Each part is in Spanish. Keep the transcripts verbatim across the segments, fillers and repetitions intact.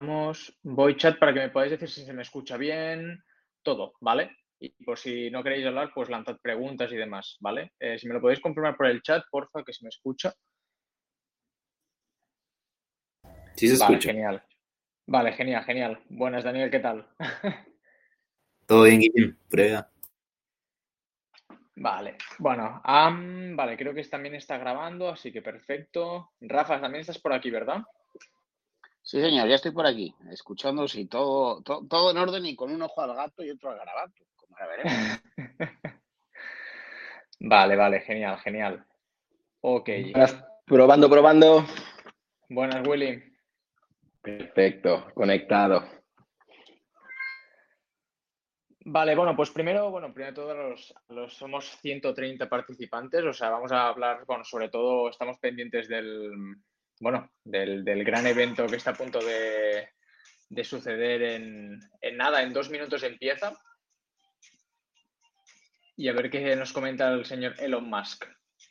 Vamos, voy chat para que me podáis decir si se me escucha bien, todo, ¿vale? Y por si no queréis hablar, pues lanzad preguntas y demás, ¿vale? Eh, si me lo podéis confirmar por el chat, porfa, que se me escucha. Sí se Vale, escucha. genial. Vale, genial, genial. Buenas, Daniel, ¿qué tal? Todo bien, Guillem. Prueba. Vale, bueno, am, vale, creo que también está grabando, así que perfecto. Rafa, también estás por aquí, ¿verdad? Sí, señor, ya estoy por aquí, escuchando, sí, todo, todo, todo en orden y con un ojo al gato y otro al garabato, como ahora veremos. Vale, vale, genial, genial. Ok. Buenas, probando, probando. Buenas, Willy. Perfecto, conectado. Vale, bueno, pues primero, bueno, primero de todo los, los somos ciento treinta participantes, o sea, vamos a hablar, bueno, sobre todo estamos pendientes del, bueno, del, del gran evento que está a punto de, de suceder en, en nada, en dos minutos empieza. Y a ver qué nos comenta el señor Elon Musk.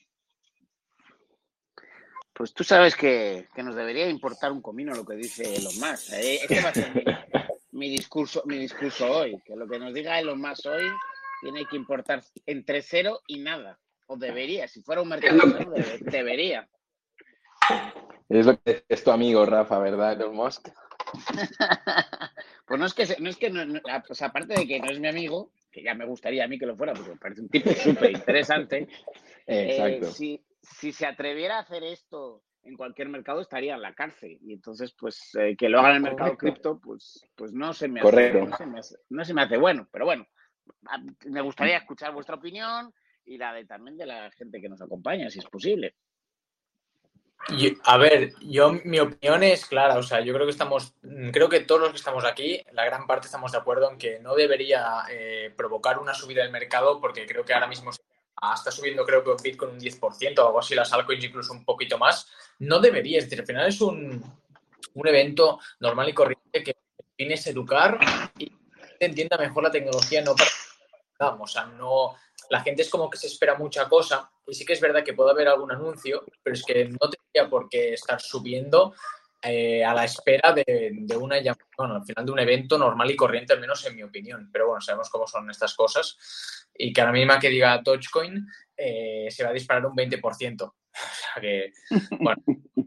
Pues tú sabes que, que nos debería importar un comino lo que dice Elon Musk. ¿eh? Este va a ser mi, mi discurso, mi discurso hoy, que lo que nos diga Elon Musk hoy tiene que importar entre cero y nada, o debería, si fuera un mercado sano, debe, debería. Es lo que es tu amigo Rafa, ¿verdad, Elon Musk? Pues no es que, no es que no, no, pues aparte de que no es mi amigo, que ya me gustaría a mí que lo fuera, porque me parece un tipo súper interesante, eh, Exacto. si, si se atreviera a hacer esto en cualquier mercado estaría en la cárcel. Y entonces, pues, eh, que lo haga en el mercado Correcto. cripto, pues, pues no se me hace, Correcto. no se me hace, no se me hace bueno. Pero bueno, me gustaría escuchar vuestra opinión y la de también de la gente que nos acompaña, si es posible. Y, a ver, yo mi opinión es clara, o sea, yo creo que estamos, creo que todos los que estamos aquí, la gran parte estamos de acuerdo en que no debería eh, provocar una subida del mercado, porque creo que ahora mismo está subiendo, creo que Bitcoin un diez por ciento o algo así, las altcoins incluso un poquito más. No debería, es decir, al final es un, un evento normal y corriente que viene a educar y entienda mejor la tecnología, no para vamos, o sea, no, la gente es como que se espera mucha cosa y sí que es verdad que puede haber algún anuncio, pero es que no tendría por qué estar subiendo eh, a la espera de, de una bueno, al final de un evento normal y corriente, al menos en mi opinión. Pero bueno, sabemos cómo son estas cosas y que a la mínima que diga Dogecoin eh, se va a disparar un veinte por ciento. O sea que, bueno.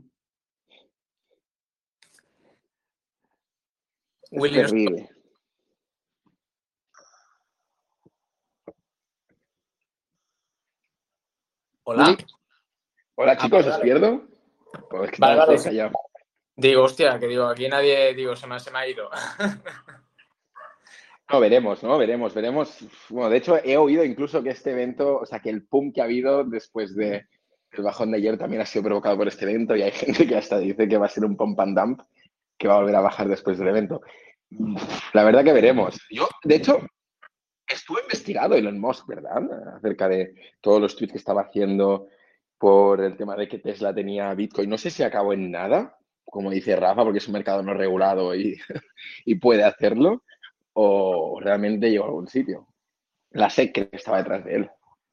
Es Willy, terrible. No... Hola. Willy. Hola, Ah, chicos, vale, ¿os vale. pierdo? Pues es que Vale, estamos vale. todos callados. Digo, hostia, que digo, aquí nadie, digo, se me, se me ha ido. No, veremos, ¿no? Veremos, veremos. Bueno, de hecho, he oído incluso que este evento, o sea, que el pum que ha habido después de el bajón de ayer también ha sido provocado por este evento y hay gente que hasta dice que va a ser un pump and dump, que va a volver a bajar después del evento. La verdad que veremos. Yo, de hecho, estuve investigado Elon Musk, ¿verdad? Acerca de todos los tweets que estaba haciendo por el tema de que Tesla tenía Bitcoin. No sé si acabó en nada, como dice Rafa, porque es un mercado no regulado y, y puede hacerlo, o realmente llegó a algún sitio. La S E C que estaba detrás de él.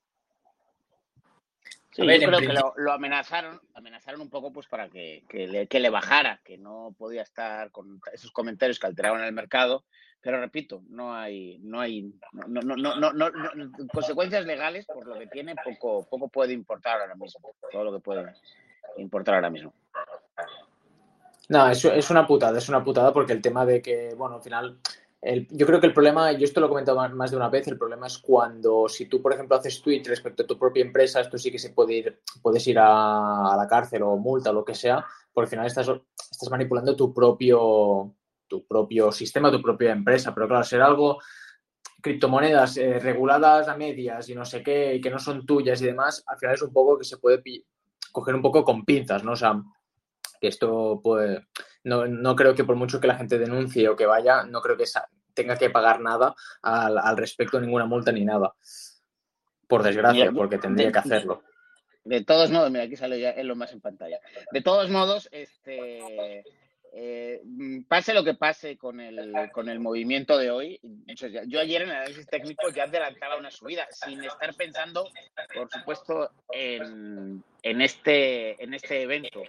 Sí, ver, yo creo que principio... lo, lo amenazaron, amenazaron un poco pues para que, que, le, que le bajara, que no podía estar con esos comentarios que alteraban el mercado. Pero repito, no hay, no hay, no, no, no, no, no, no, consecuencias legales por lo que tiene, poco, poco puede importar ahora mismo. Todo lo que puede importar ahora mismo. No, es, es una putada, es una putada porque el tema de que, bueno, al final, el, yo creo que el problema, yo esto lo he comentado más, más de una vez, el problema es cuando, si tú, por ejemplo, haces tweets respecto a tu propia empresa, esto sí que se puede ir, puedes ir a, a la cárcel o multa o lo que sea, porque al final estás, estás manipulando tu propio, tu propio sistema, tu propia empresa, pero claro, ser algo, criptomonedas eh, reguladas a medias y no sé qué, y que no son tuyas y demás, al final es un poco que se puede coger un poco con pinzas, ¿no? O sea, que esto puede, no, no creo que por mucho que la gente denuncie o que vaya, no creo que esa, tenga que pagar nada al, al respecto, ninguna multa ni nada. Por desgracia, porque tendría de, que hacerlo. De todos modos, mira, aquí sale ya lo más en pantalla. De todos modos, este, eh, pase lo que pase con el, con el movimiento de hoy, yo ayer en el análisis técnico ya adelantaba una subida, sin estar pensando, por supuesto, en, en, este, en este evento.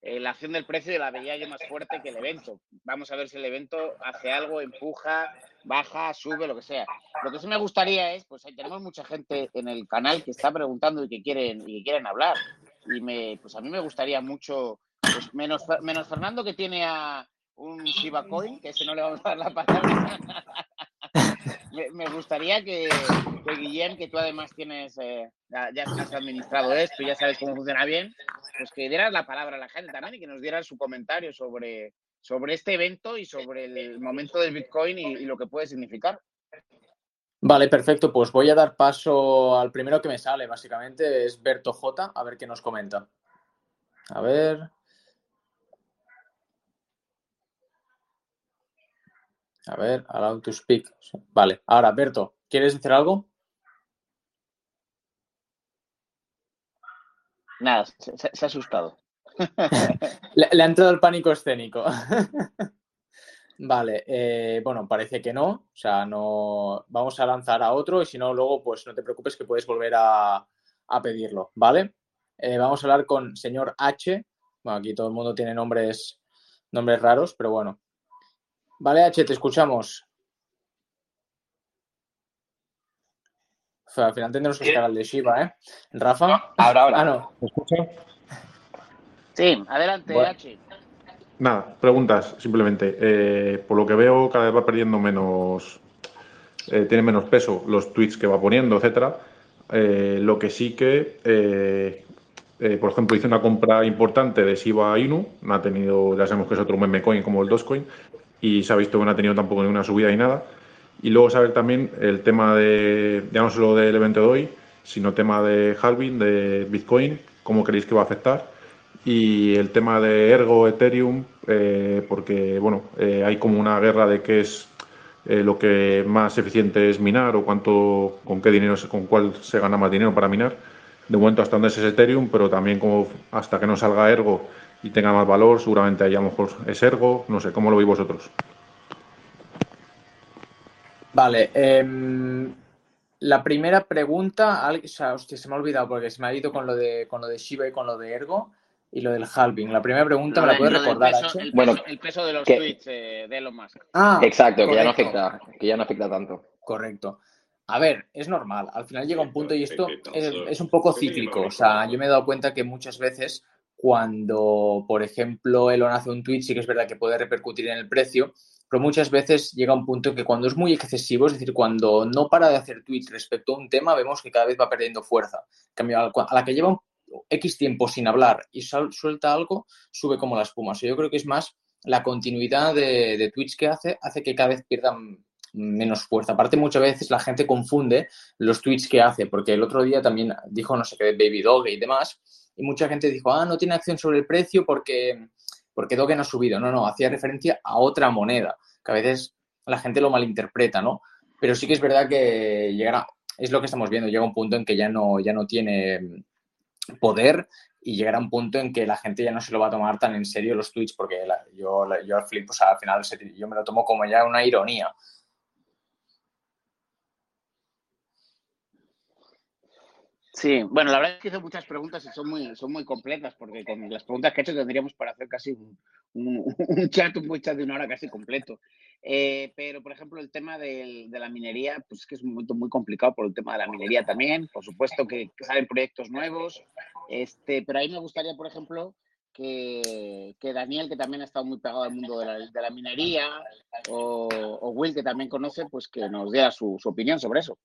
eh, la acción del precio la veía yo más fuerte que el evento. Vamos a ver si el evento hace algo, empuja, baja, sube, lo que sea. Lo que sí me gustaría es, pues tenemos mucha gente en el canal que está preguntando y que quieren, y que quieren hablar. Y me, pues a mí me gustaría mucho, pues menos, menos Fernando, que tiene a un Shiba Coin, que ese no le vamos a dar la palabra. Me, me gustaría que, que Guillem, que tú además tienes, eh, ya, ya has administrado esto y ya sabes cómo funciona bien, pues que dieras la palabra a la gente también y que nos dieras su comentario sobre, sobre este evento y sobre el momento del Bitcoin y, y lo que puede significar. Vale, perfecto. Pues voy a dar paso al primero que me sale, básicamente, es Berto J, a ver qué nos comenta. A ver... A ver, allow to speak. Vale, ahora, Berto, ¿quieres decir algo? Nada, se, se, se ha asustado. le, le ha entrado el pánico escénico. Vale, eh, bueno, parece que no. O sea, no vamos a lanzar a otro y si no, luego, pues no te preocupes que puedes volver a, a pedirlo, ¿vale? Eh, vamos a hablar con señor H. Bueno, aquí todo el mundo tiene nombres, nombres raros, pero bueno. Vale, H, te escuchamos. O sea, al final tendremos que sacar al de Shiba, ¿eh? Rafa. Ahora, ahora. Ah, no. ¿Me escucha? Sí, adelante, bueno. H. Nada, preguntas, simplemente. Eh, por lo que veo, cada vez va perdiendo menos, eh, tiene menos peso los tweets que va poniendo, etcétera. Eh, lo que sí que, eh, eh, por ejemplo, hice una compra importante de Shiba Inu, no ha tenido, ya sabemos que es otro meme coin como el Dogecoin, y se ha visto que no ha tenido tampoco ninguna subida ni nada. Y luego saber también el tema de, ya no solo del evento de hoy, sino tema de halving, de Bitcoin, cómo creéis que va a afectar. Y el tema de Ergo, Ethereum, eh, porque bueno, eh, hay como una guerra de qué es eh, lo que más eficiente es minar o cuánto, con qué dinero, con cuál se gana más dinero para minar. De momento hasta dónde es Ethereum, pero también como hasta que no salga Ergo y tenga más valor, seguramente ahí a lo mejor es Ergo, no sé, ¿cómo lo veis vosotros? Vale, eh, la primera pregunta, o sea, hostia, se me ha olvidado porque se me ha ido con lo de con lo de Shiba y con lo de Ergo y lo del halving. La primera pregunta, lo ¿me la de, puedes recordar, peso, H? El peso, bueno, el peso de los que, tweets eh, de Elon Musk. Ah, exacto, que correcto. ya no afecta, que ya no afecta tanto. Correcto. A ver, es normal. Al final llega un punto y esto es, es un poco cíclico. O sea, yo me he dado cuenta que muchas veces cuando, por ejemplo, Elon hace un tweet, sí que es verdad que puede repercutir en el precio, pero muchas veces llega un punto en que cuando es muy excesivo, es decir, cuando no para de hacer tweets respecto a un tema, vemos que cada vez va perdiendo fuerza. En cambio, a la que lleva un X tiempo sin hablar y suelta algo, sube como la espuma. O sea, yo creo que es más la continuidad de, de tweets que hace, hace que cada vez pierdan menos fuerza. Aparte, muchas veces la gente confunde los tweets que hace, porque el otro día también dijo, no sé qué, Baby Doge y demás, y mucha gente dijo, ah, no tiene acción sobre el precio porque, porque Doge no ha subido. No, no, hacía referencia a otra moneda, que a veces la gente lo malinterpreta, ¿no? Pero sí que es verdad que llegará, es lo que estamos viendo, llega un punto en que ya no, ya no tiene poder y llegará un punto en que la gente ya no se lo va a tomar tan en serio los tweets, porque la, yo, la, yo al flip, o sea, al final yo me lo tomo como ya una ironía. Sí, bueno, la verdad es que hizo muchas preguntas y son muy, son muy completas, porque con las preguntas que he hecho tendríamos para hacer casi un, un, un chat, un chat de una hora casi completo. Eh, pero, por ejemplo, el tema del, de la minería, pues es que es un momento muy complicado por el tema de la minería también. Por supuesto que, que salen proyectos nuevos, este, pero ahí me gustaría, por ejemplo, que, que Daniel, que también ha estado muy pegado al mundo de la, de la minería, o, o Will, que también conoce, pues que nos diera su, su opinión sobre eso.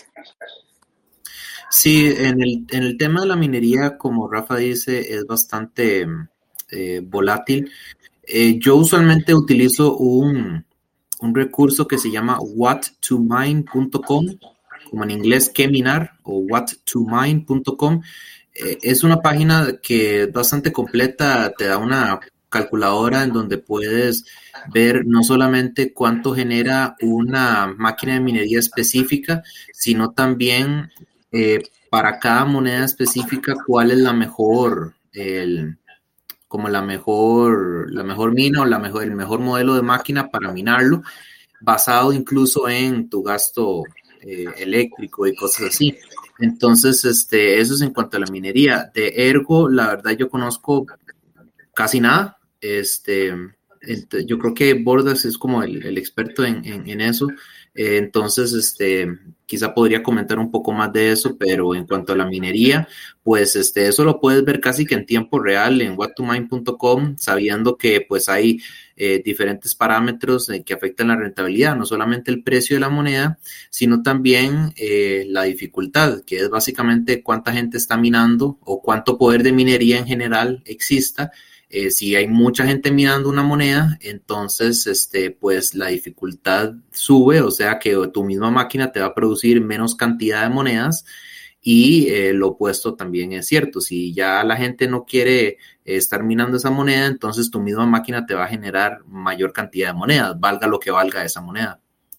Sí, en el, en el tema de la minería, como Rafa dice, es bastante eh, volátil. Eh, yo usualmente utilizo un, un recurso que se llama what to mine punto com, como en inglés, que minar, o what to mine punto com. Eh, es una página que es bastante completa, te da una calculadora en donde puedes ver no solamente cuánto genera una máquina de minería específica, sino también eh, para cada moneda específica cuál es la mejor, el, como la mejor, la mejor mina o la mejor, el mejor modelo de máquina para minarlo, basado incluso en tu gasto eh, eléctrico y cosas así. Entonces, este, eso es en cuanto a la minería. De Ergo, la verdad yo conozco casi nada. Este, ent- yo creo que Bordas es como el, el experto en, en, en eso. Eh, entonces, este, quizá podría comentar un poco más de eso, pero en cuanto a la minería, pues este, eso lo puedes ver casi que en tiempo real en what to mine punto com, sabiendo que pues hay eh, diferentes parámetros eh, que afectan la rentabilidad, no solamente el precio de la moneda, sino también eh, la dificultad, que es básicamente cuánta gente está minando o cuánto poder de minería en general exista. Eh, si hay mucha gente minando una moneda, entonces este, pues la dificultad sube, o sea que tu misma máquina te va a producir menos cantidad de monedas. Y eh, lo opuesto también es cierto, si ya la gente no quiere eh, estar minando esa moneda, entonces tu misma máquina te va a generar mayor cantidad de monedas, valga lo que valga esa moneda.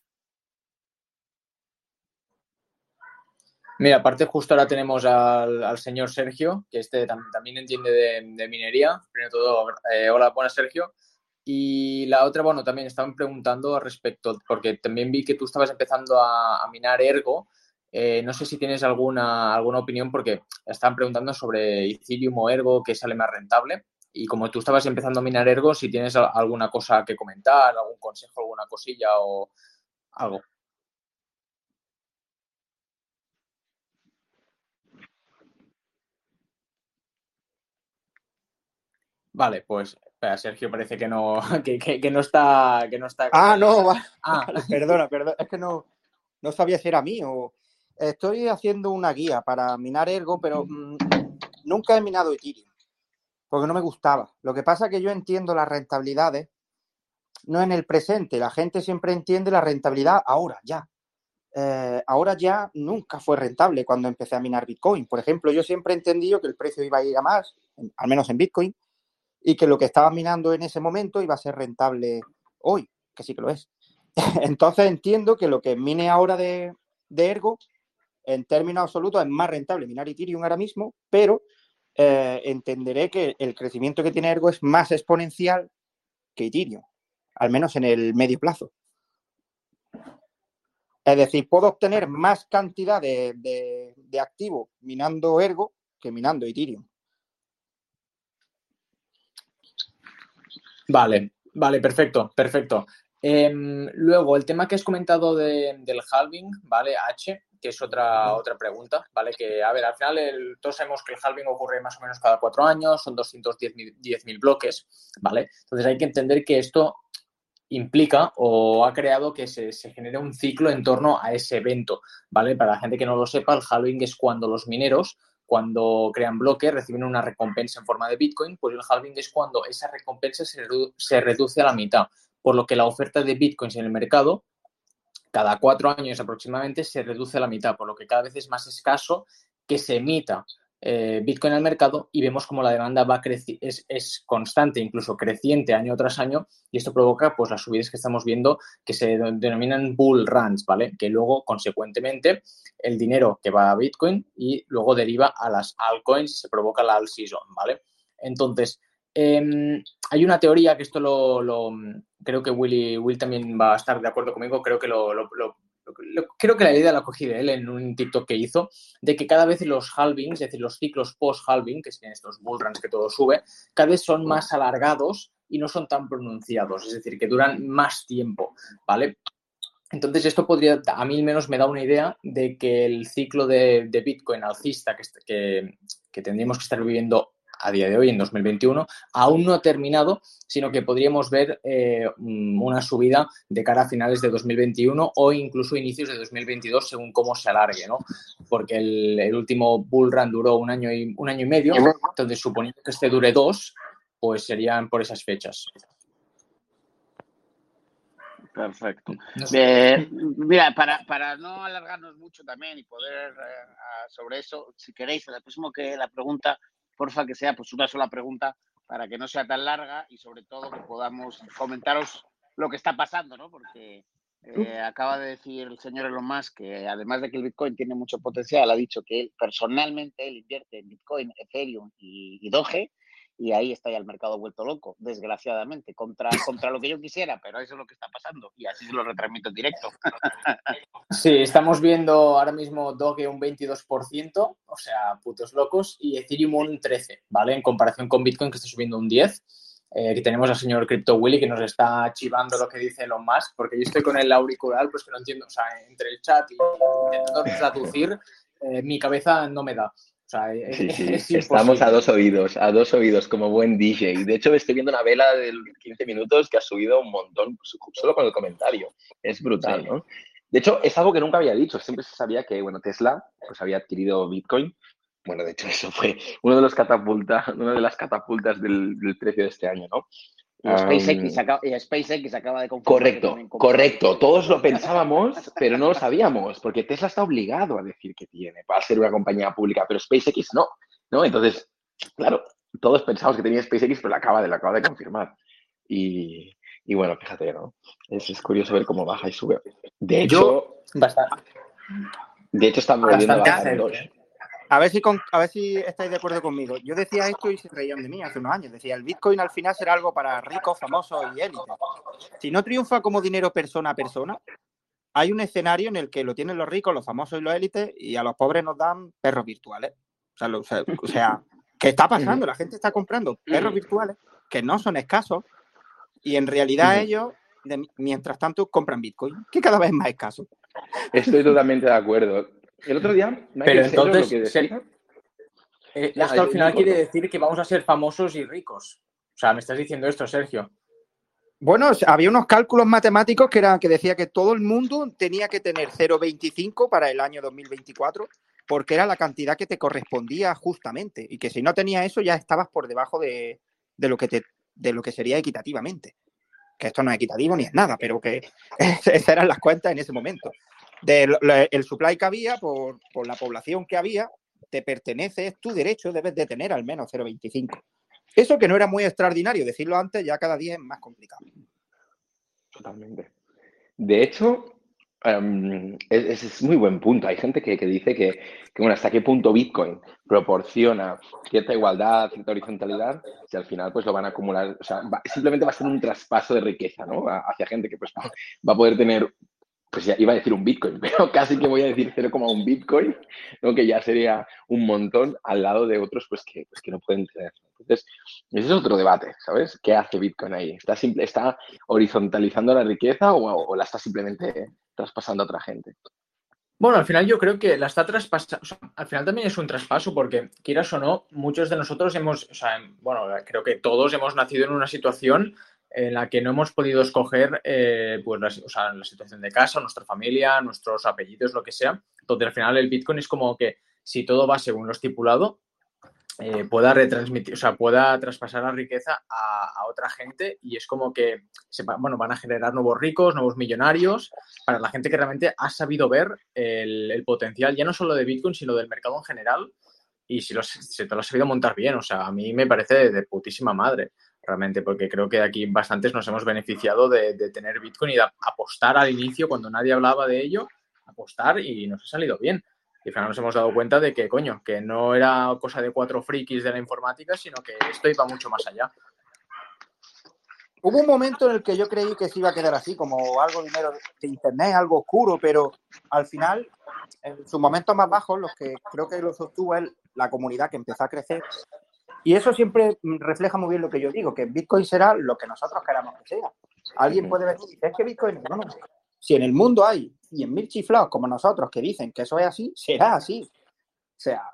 Mira, aparte justo ahora tenemos al, al señor Sergio, que este tam también entiende de, de minería. Primero de todo, eh, hola, buenas Sergio. Y la otra, bueno, también estaban preguntando respecto, porque también vi que tú estabas empezando a, a minar Ergo. Eh, no sé si tienes alguna, alguna opinión, porque estaban preguntando sobre Ethereum o Ergo, que sale más rentable. Y como tú estabas empezando a minar Ergo, si tienes alguna cosa que comentar, algún consejo, alguna cosilla o algo. Vale, pues espera, Sergio parece que no, que, que, que no está, que no está con Ah, no, nosotros. vale, Ah, vale, perdona, perdona, es que no, no sabía si era mío. Estoy haciendo una guía para minar Ergo, pero mmm, nunca he minado Ethereum, porque no me gustaba. Lo que pasa es que yo entiendo las rentabilidades, no en el presente, la gente siempre entiende la rentabilidad ahora, ya. Eh, ahora ya nunca fue rentable cuando empecé a minar Bitcoin. Por ejemplo, yo siempre he entendido que el precio iba a ir a más, al menos en Bitcoin, y que lo que estaba minando en ese momento iba a ser rentable hoy, que sí que lo es. Entonces entiendo que lo que mine ahora de, de Ergo, en términos absolutos, es más rentable minar Ethereum ahora mismo, pero eh, entenderé que el crecimiento que tiene Ergo es más exponencial que Ethereum, al menos en el medio plazo. Es decir, puedo obtener más cantidad de, de, de activo minando Ergo que minando Ethereum. vale, vale, perfecto, perfecto. Eh, luego, el tema que has comentado de, del halving, ¿vale? H, que es otra, otra pregunta, ¿vale? Que, a ver, al final el, todos sabemos que el halving ocurre más o menos cada cuatro años, son doscientos diez mil bloques, ¿vale? Entonces hay que entender que esto implica o ha creado que se, se genere un ciclo en torno a ese evento, ¿vale? Para la gente que no lo sepa, el halving es cuando los mineros, cuando crean bloques, reciben una recompensa en forma de Bitcoin, pues el halving es cuando esa recompensa se, redu se reduce a la mitad, por lo que la oferta de Bitcoins en el mercado cada cuatro años aproximadamente se reduce a la mitad, por lo que cada vez es más escaso que se emita eh, Bitcoin al mercado y vemos como la demanda va es, es constante, incluso creciente año tras año, y esto provoca pues las subidas que estamos viendo que se denominan bull runs, ¿vale? Que luego, consecuentemente, el dinero que va a Bitcoin y luego deriva a las altcoins y se provoca la alt season, ¿vale? Entonces, eh, hay una teoría que esto lo, lo creo que Willy, Will también va a estar de acuerdo conmigo, creo que lo, lo, lo Lo, creo que la idea la cogí de él en un TikTok que hizo, de que cada vez los halvings, es decir, los ciclos post-halving, que son estos bullruns que todo sube, cada vez son más alargados y no son tan pronunciados, es decir, que duran más tiempo, ¿vale? Entonces esto podría, a mí al menos me da una idea de que el ciclo de, de Bitcoin alcista que, que, que tendríamos que estar viviendo a día de hoy, en dos mil veintiuno, aún no ha terminado, sino que podríamos ver eh, una subida de cara a finales de dos mil veintiuno o incluso inicios de dos mil veintidós, según cómo se alargue, ¿no? Porque el, el último bull run duró un año, y, un año y medio, entonces suponiendo que este dure dos, pues serían por esas fechas. Perfecto. Eh, mira, para, para no alargarnos mucho también y poder eh, sobre eso, si queréis, el próximo que la pregunta, porfa, que sea pues una sola pregunta para que no sea tan larga y sobre todo que podamos comentaros lo que está pasando, ¿no? Porque eh, acaba de decir el señor Elon Musk que además de que el Bitcoin tiene mucho potencial, ha dicho que él personalmente él invierte en Bitcoin, Ethereum y, y Doge y ahí está ya el mercado vuelto loco, desgraciadamente, contra, contra lo que yo quisiera, pero eso es lo que está pasando y así se lo retransmito en directo. Sí, estamos viendo ahora mismo Doge un veintidós por ciento, o sea, putos locos, y Ethereum un trece por ciento, ¿vale? En comparación con Bitcoin, que está subiendo un diez por ciento. Eh, que tenemos al señor Crypto Willy que nos está chivando lo que dice Elon Musk, porque yo estoy con el auricular, pues que no entiendo, o sea, entre el chat y intentando traducir, eh, mi cabeza no me da. O sea, es, Sí, sí. es Estamos a imposible. dos oídos, a dos oídos, como buen D J. De hecho, estoy viendo una vela de quince minutos que ha subido un montón solo con el comentario. Es brutal, Sí. ¿no? De hecho, es algo que nunca había dicho. Siempre se sabía que, bueno, Tesla pues había adquirido Bitcoin. Bueno, de hecho, eso fue uno de los catapulta, una de las catapultas del, del precio de este año, ¿no? Y SpaceX, Um, acaba, y SpaceX acaba de confirmar que correcto, también compró correcto. Bitcoin. Todos lo pensábamos, pero no lo sabíamos, porque Tesla está obligado a decir que tiene para ser una compañía pública, pero SpaceX no, ¿no? Entonces, claro, todos pensamos que tenía SpaceX, pero la acaba de, la acaba de confirmar. Y, y bueno, fíjate, ¿no? Es, es curioso ver cómo baja y sube. De hecho, Yo, bastante, de hecho está volviendo a bastante bajar en cerca, dos. ¿eh? A ver, si con, a ver si estáis de acuerdo conmigo. Yo decía esto y se reían de mí hace unos años. Decía, el Bitcoin al final será algo para ricos, famosos y élites. Si no triunfa como dinero persona a persona, hay un escenario en el que lo tienen los ricos, los famosos y los élites, y a los pobres nos dan perros virtuales. O sea, lo, o sea, o sea, ¿qué está pasando? La gente está comprando perros virtuales que no son escasos y en realidad ellos, de, mientras tanto, compran Bitcoin, que cada vez es más escaso. Estoy totalmente de acuerdo. El otro día, Michael Pero Saylor lo entonces, que se- decía... eh, Nada, esto al yo, yo final quiere corto. decir que vamos a ser famosos y ricos. O sea, me estás diciendo esto, Sergio. Bueno, había unos cálculos matemáticos que eran que decía que todo el mundo tenía que tener cero coma veinticinco para el año dos mil veinticuatro porque era la cantidad que te correspondía justamente y que si no tenías eso ya estabas por debajo de, de lo que te de lo que sería equitativamente. Que esto no es equitativo ni es nada, pero que esas eran las cuentas en ese momento. Del el supply que había por, por la población que había te pertenece, es tu derecho, debes de tener al menos cero coma veinticinco. Eso que no era muy extraordinario, decirlo antes ya cada día es más complicado. Totalmente. De hecho, um, es, es muy buen punto. Hay gente que, que dice que, que, bueno, hasta qué punto Bitcoin proporciona cierta igualdad, cierta horizontalidad, si al final pues lo van a acumular, o sea, va, simplemente va a ser un traspaso de riqueza, ¿no? Hacia gente que pues va, va a poder tener, pues ya iba a decir un Bitcoin, pero casi que voy a decir cero coma uno Bitcoin, ¿no? Que ya sería un montón al lado de otros pues que, pues que no pueden tener. Entonces, ese es otro debate, ¿sabes? ¿Qué hace Bitcoin ahí? ¿Está, simple, está horizontalizando la riqueza o, o la está simplemente traspasando a otra gente? Bueno, al final yo creo que la está traspasando, o sea, al final también es un traspaso porque, quieras o no, muchos de nosotros hemos, o sea, bueno, creo que todos hemos nacido en una situación en la que no hemos podido escoger, eh, pues, la, o sea, la situación de casa, nuestra familia, nuestros apellidos, lo que sea. Entonces, al final el Bitcoin es como que si todo va según lo estipulado, eh, pueda retransmitir, o sea, pueda traspasar la riqueza a, a otra gente y es como que se, bueno, van a generar nuevos ricos, nuevos millonarios, para la gente que realmente ha sabido ver el, el potencial, ya no solo de Bitcoin, sino del mercado en general y si lo, se te lo ha sabido montar bien. O sea, a mí me parece de, de putísima madre, realmente, porque creo que aquí bastantes nos hemos beneficiado de, de tener Bitcoin y de apostar al inicio cuando nadie hablaba de ello, apostar y nos ha salido bien. Y al final nos hemos dado cuenta de que, coño, que no era cosa de cuatro frikis de la informática, sino que esto iba mucho más allá. Hubo un momento en el que yo creí que se iba a quedar así, como algo dinero de internet, algo oscuro, pero al final, en sus momentos más bajos, los que creo que lo sostuvo es la comunidad que empezó a crecer. Y eso siempre refleja muy bien lo que yo digo, que Bitcoin será lo que nosotros queramos que sea. Alguien puede venir y decir, es que Bitcoin, no, no. Si en el mundo hay cien mil chiflados como nosotros que dicen que eso es así, será así. O sea,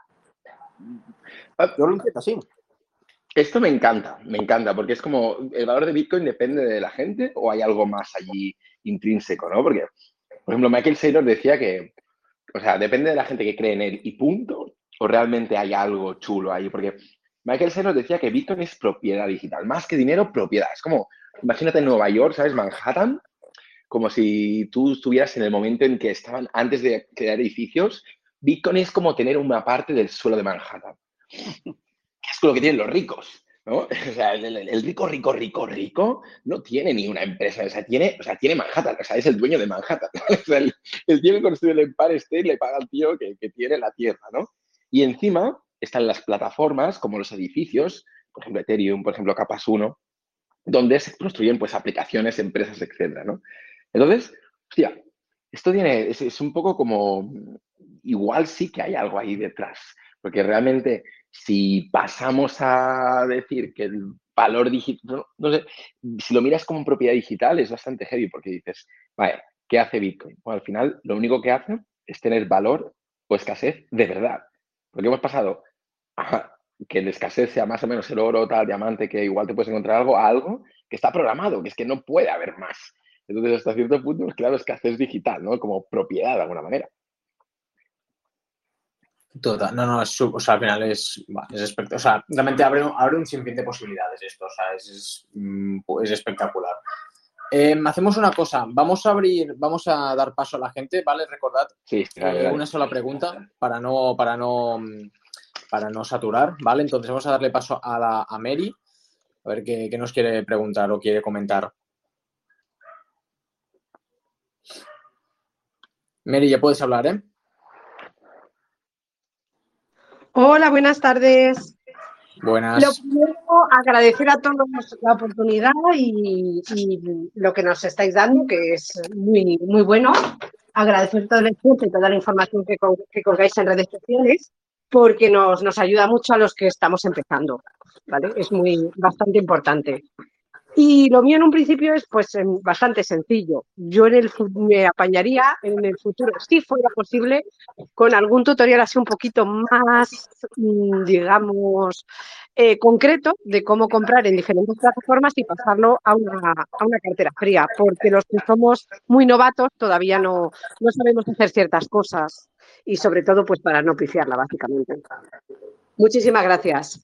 yo lo entiendo así. Esto me encanta, me encanta, porque es como, ¿el valor de Bitcoin depende de la gente o hay algo más allí intrínseco, ¿no? Porque, por ejemplo, Michael Saylor decía que, o sea, depende de la gente que cree en él y punto, o realmente hay algo chulo ahí, porque Michael Saylor decía que Bitcoin es propiedad digital, más que dinero, propiedad. Es como, imagínate en Nueva York, ¿sabes? Manhattan, como si tú estuvieras en el momento en que estaban antes de crear edificios. Bitcoin es como tener una parte del suelo de Manhattan. Es lo que tienen los ricos, ¿no? O sea, el, el rico, rico, rico, rico no tiene ni una empresa, o sea, tiene, o sea, tiene Manhattan, o sea, es el dueño de Manhattan. O sea, el, el tío que construye el Empire State le paga al tío que, que tiene la tierra, ¿no? Y encima están las plataformas, como los edificios, por ejemplo, Ethereum, por ejemplo, Capas uno, donde se construyen pues aplicaciones, empresas, etcétera, ¿no? Entonces, hostia, esto tiene, es, es un poco como, igual sí que hay algo ahí detrás, porque realmente si pasamos a decir que el valor digital, no, no sé, si lo miras como propiedad digital es bastante heavy, porque dices, vale, ¿qué hace Bitcoin? Bueno, al final lo único que hace es tener valor o escasez de verdad, porque hemos pasado a que la escasez sea más o menos el oro, tal, diamante, que igual te puedes encontrar algo, a algo que está programado, que es que no puede haber más. Entonces, hasta cierto punto, pues claro, escasez digital, ¿no? Como propiedad de alguna manera. Total, no, no, es, sub- o sea, al final es, va, es espectacular. O sea, realmente abre, un- abre un sinfín de posibilidades esto, o sea, es, es, mm, es espectacular. Eh, hacemos una cosa, vamos a abrir, vamos a dar paso a la gente, ¿vale? Recordad Sí, sí, dale, eh, dale. una sola pregunta para no, para no, mm, para no saturar, ¿vale? Entonces vamos a darle paso a, la, a Mary, a ver qué, qué nos quiere preguntar o quiere comentar. Mary, ya puedes hablar, ¿eh? Hola, buenas tardes. Lo Buenas. primero, agradecer a todos la oportunidad y, y lo que nos estáis dando, que es muy, muy bueno. Agradecer todo el esfuerzo y toda la información que, col- que colgáis en redes sociales, porque nos, nos ayuda mucho a los que estamos empezando, ¿vale? Es muy, bastante importante. Y lo mío en un principio es pues em, bastante sencillo. Yo en el fu- me apañaría en el futuro, si fuera posible, con algún tutorial así un poquito más, mm, digamos, eh, concreto de cómo comprar en diferentes plataformas y pasarlo a una, a una cartera fría, porque los que somos muy novatos todavía no, no sabemos hacer ciertas cosas y sobre todo pues para no pifiarla, básicamente. Muchísimas gracias.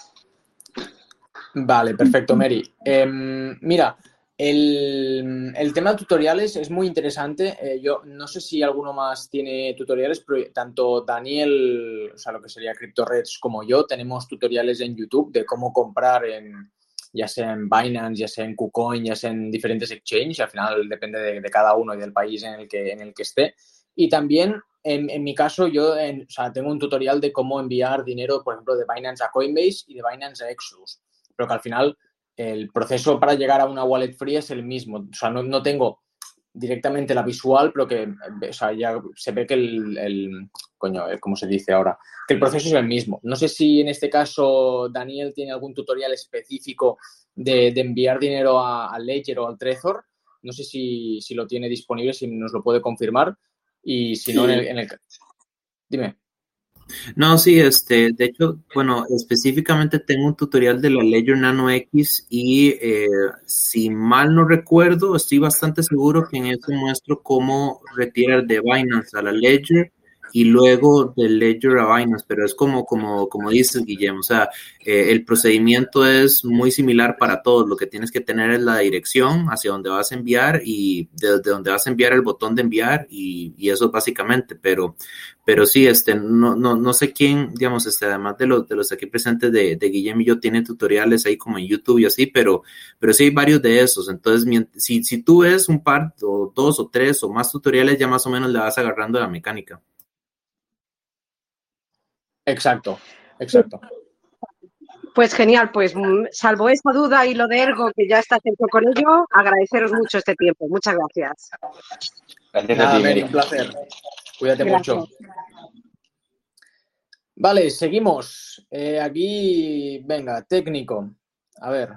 Vale, perfecto, Mary. Em, mira, el, el tema de tutoriales es muy interesante. Eh, yo no sé si alguno más tiene tutoriales, pero tanto Daniel, o sea, lo que sería CryptoReds, como yo, tenemos tutoriales en YouTube de cómo comprar en, ya sea en Binance, ya sea en KuCoin, ya sea en diferentes exchanges. Al final depende de, de cada uno y del país en el que, en el que esté. Y también, en, en mi caso, yo en, o sea, tengo un tutorial de cómo enviar dinero, por ejemplo, de Binance a Coinbase y de Binance a Exodus, pero que al final el proceso para llegar a una wallet free es el mismo. O sea, no, no tengo directamente la visual, pero que, o sea, ya se ve que el, el coño, ¿cómo se dice ahora? Que el proceso es el mismo. No sé si en este caso Daniel tiene algún tutorial específico de, de enviar dinero a, a Ledger o al Trezor. No sé si, si lo tiene disponible, si nos lo puede confirmar. Y si no, en el, en el... Dime. No, sí, este, de hecho, bueno, específicamente tengo un tutorial de la Ledger Nano X y eh, si mal no recuerdo, estoy bastante seguro que en eso muestro cómo retirar de Binance a la Ledger y luego del Ledger a Binance, pero es como, como, como dices, Guillermo, o sea, eh, el procedimiento es muy similar para todos, lo que tienes que tener es la dirección hacia donde vas a enviar y desde donde vas a enviar el botón de enviar y, y eso básicamente, pero pero sí, este, no, no, no sé quién, digamos, este, además de los, de los aquí presentes de, de Guillem y yo, tiene tutoriales ahí como en YouTube y así, pero, pero sí hay varios de esos. Entonces, si, si tú ves un par o dos o tres o más tutoriales, ya más o menos le vas agarrando la mecánica. Exacto, exacto. Pues genial, pues salvo esa duda y lo de Ergo, que ya estás hecho con ello, agradeceros mucho este tiempo. Muchas gracias. Gracias Nada, a ti, Mary, Mary. un placer. Cuídate Gracias. mucho. Vale, seguimos. Eh, aquí, venga, técnico. A ver.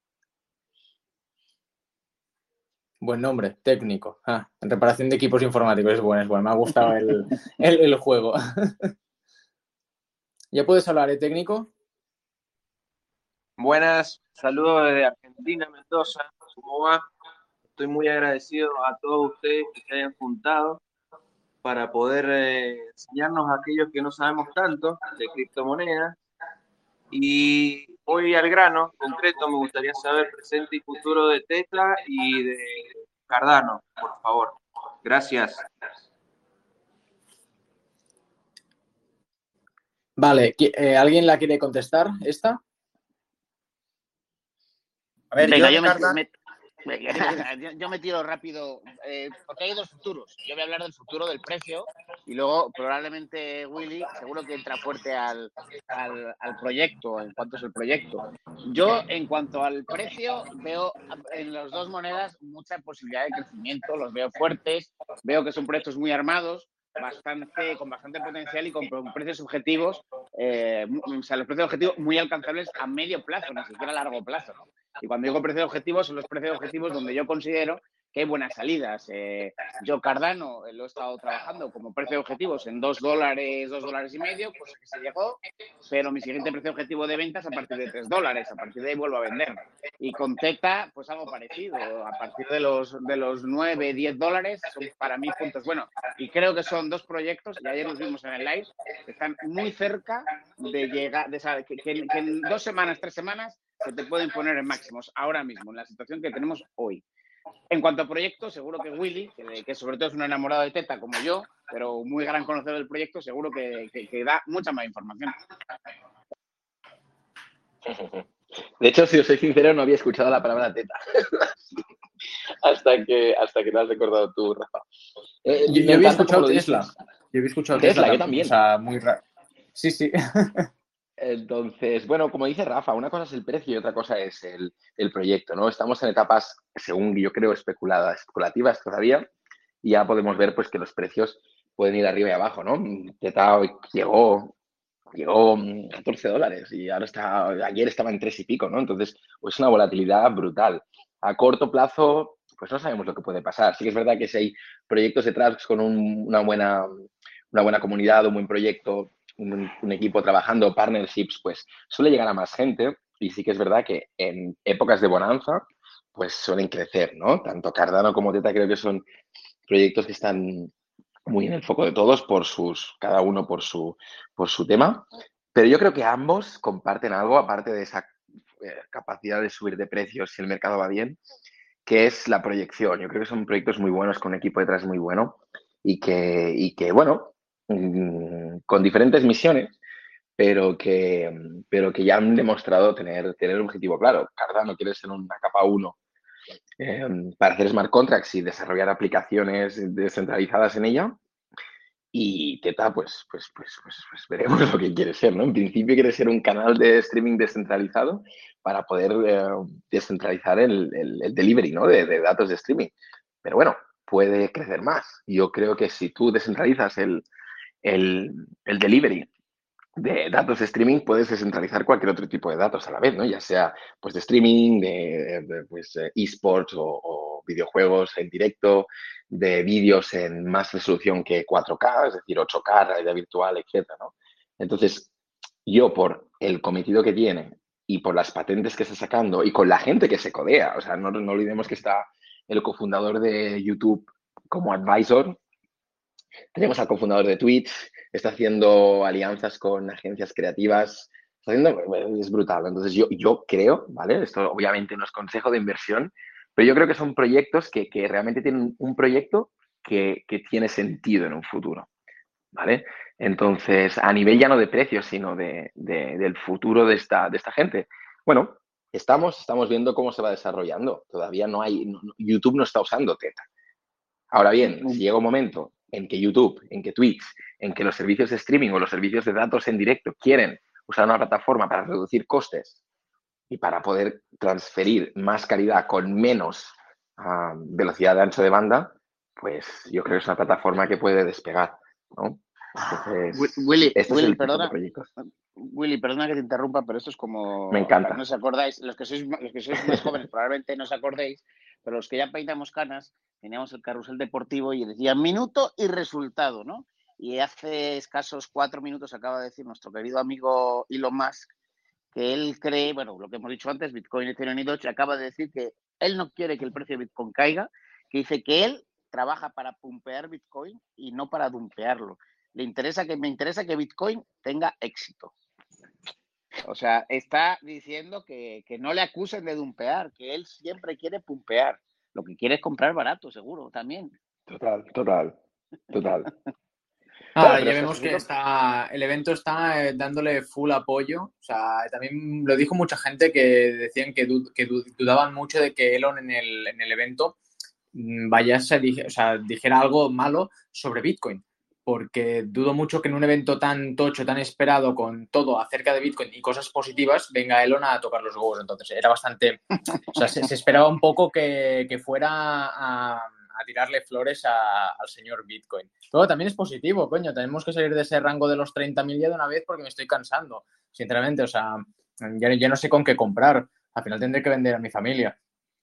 Buen nombre, técnico. Ah, en reparación de equipos informáticos. Es bueno, es bueno. Me ha gustado el, el, el juego. ¿Ya puedes hablar, eh, técnico? Buenas, saludos desde Argentina, Mendoza. ¿Cómo va? Estoy muy agradecido a todos ustedes que se hayan juntado para poder eh, enseñarnos a aquellos que no sabemos tanto de criptomonedas. Y hoy al grano, concreto, me gustaría saber presente y futuro de Tether y de Cardano, por favor. Gracias. Vale, eh, ¿alguien la quiere contestar? ¿Esta? A ver, Venga, yo, yo me, Ricardo, me- venga, yo, yo me tiro rápido, eh, porque hay dos futuros. Yo voy a hablar del futuro del precio Y luego, probablemente, Willy, seguro que entra fuerte al, al, al proyecto, en cuanto es el proyecto. Yo, en cuanto al precio, veo en las dos monedas mucha posibilidad de crecimiento, los veo fuertes, veo que son proyectos muy armados, bastante, con bastante potencial y con precios objetivos, eh, o sea, los precios objetivos muy alcanzables a medio plazo, ni siquiera a largo plazo, ¿no? Y cuando digo precios objetivos, son los precios objetivos donde yo considero que hay buenas salidas. Eh, yo Cardano eh, lo he estado trabajando como precio de objetivos en dos dólares, dos dólares y medio, cosa que se llegó, pero mi siguiente precio objetivo de ventas a partir de tres dólares, a partir de ahí vuelvo a vender. Y con Teta, pues algo parecido, a partir de los, de los nueve, diez dólares, son para mí puntos. Bueno, y creo que son dos proyectos, y ayer los vimos en el live, que están muy cerca de llegar, de saber que, que, que en dos semanas, tres semanas, se te pueden poner en máximos, ahora mismo, en la situación que tenemos hoy. En cuanto a proyectos, seguro que Willy, que, que sobre todo es un enamorado de Teta como yo, pero muy gran conocedor del proyecto, seguro que, que, que da mucha más información. De hecho, si os soy sincero, no había escuchado la palabra Teta. hasta que hasta que lo has recordado tú, Rafa. Eh, yo, yo había escuchado Tesla. Yo había escuchado Tesla, Tesla yo también. O sea, muy raro. Sí, sí. Entonces, bueno, como dice Rafa, una cosa es el precio y otra cosa es el, el proyecto, ¿no? Estamos en etapas, según yo creo, especuladas, especulativas todavía, y ya podemos ver pues que los precios pueden ir arriba y abajo, ¿no? Teta llegó, llegó catorce dólares y ahora está, ayer estaba en tres y pico, ¿no? Entonces, pues una volatilidad brutal. A corto plazo, pues no sabemos lo que puede pasar. Sí que es verdad que si hay proyectos detrás con un, una buena, una buena comunidad, un buen proyecto, Un, un equipo trabajando, partnerships, pues suele llegar a más gente y sí que es verdad que en épocas de bonanza pues suelen crecer, ¿no? Tanto Cardano como Teta creo que son proyectos que están muy en el foco de todos por sus, cada uno por su, por su tema, pero yo creo que ambos comparten algo aparte de esa eh, capacidad de subir de precios si el mercado va bien, que es la proyección. Yo creo que son proyectos muy buenos con un equipo detrás muy bueno y que, y que bueno, con diferentes misiones, pero que, pero que ya han demostrado tener, tener un objetivo claro. Cardano quiere ser una capa uno eh, para hacer smart contracts y desarrollar aplicaciones descentralizadas en ella. Y Teta, pues, pues, pues, pues, pues veremos lo que quiere ser, ¿no? En principio quiere ser un canal de streaming descentralizado para poder eh, descentralizar el, el, el delivery, ¿no? De, de datos de streaming. Pero bueno, puede crecer más. Yo creo que si tú descentralizas el, el, el delivery de datos de streaming, puedes descentralizar cualquier otro tipo de datos a la vez, ¿no? Ya sea pues de streaming, de, de pues, esports o, o videojuegos en directo, de vídeos en más resolución que cuatro K, es decir, ocho K, realidad virtual, etcétera, ¿no? Entonces, yo por el cometido que tiene y por las patentes que está sacando y con la gente que se codea, o sea, no, no olvidemos que está el cofundador de YouTube como advisor, tenemos al cofundador de Twitch, está haciendo alianzas con agencias creativas, está haciendo, es brutal. Entonces yo, yo creo, ¿vale? Esto obviamente no es consejo de inversión, pero yo creo que son proyectos que, que realmente tienen un proyecto que, que tiene sentido en un futuro, ¿vale? Entonces, a nivel ya no de precios, sino de, de, del futuro de esta, de esta gente. Bueno, estamos, estamos viendo cómo se va desarrollando. Todavía no hay, no, YouTube no está usando Teta. Ahora bien, si llega un momento en que YouTube, en que Twitch, en que los servicios de streaming o los servicios de datos en directo quieren usar una plataforma para reducir costes y para poder transferir más calidad con menos uh, velocidad de ancho de banda, pues yo creo que es una plataforma que puede despegar, ¿no? Entonces, Willy, este Willy, es el perdona, tipo de proyectos. Willy, perdona que te interrumpa, pero esto es como... Me encanta. No os acordáis, los que sois, los que sois más jóvenes probablemente no os acordéis, pero los que ya peinamos canas, teníamos el carrusel deportivo y decía minuto y resultado, ¿no? Y hace escasos cuatro minutos acaba de decir nuestro querido amigo Elon Musk que él cree, bueno, lo que hemos dicho antes, Bitcoin, Ethereum y Doge, acaba de decir que él no quiere que el precio de Bitcoin caiga, que dice que él trabaja para pumpear Bitcoin y no para dumpearlo. Le interesa que, me interesa que Bitcoin tenga éxito. O sea, está diciendo que, que no le acusen de dumpear, que él siempre quiere pumpear. Lo que quiere es comprar barato, seguro, también. Total, total, total. Ah, bueno, ya vemos que está, el evento está eh, dándole full apoyo. O sea, también lo dijo mucha gente que decían que, dud, que dudaban mucho de que Elon en el, en el evento vayase, o sea, dijera algo malo sobre Bitcoin. porque dudo mucho que en un evento tan tocho, tan esperado, con todo acerca de Bitcoin y cosas positivas, venga Elon a tocar los huevos. Entonces era bastante... O sea, se, se esperaba un poco que, que fuera a, a tirarle flores a, al señor Bitcoin. Pero también es positivo, coño. Tenemos que salir de ese rango de los treinta mil ya de una vez porque me estoy cansando, sinceramente. O sea, ya, ya no sé con qué comprar. Al final tendré que vender a mi familia.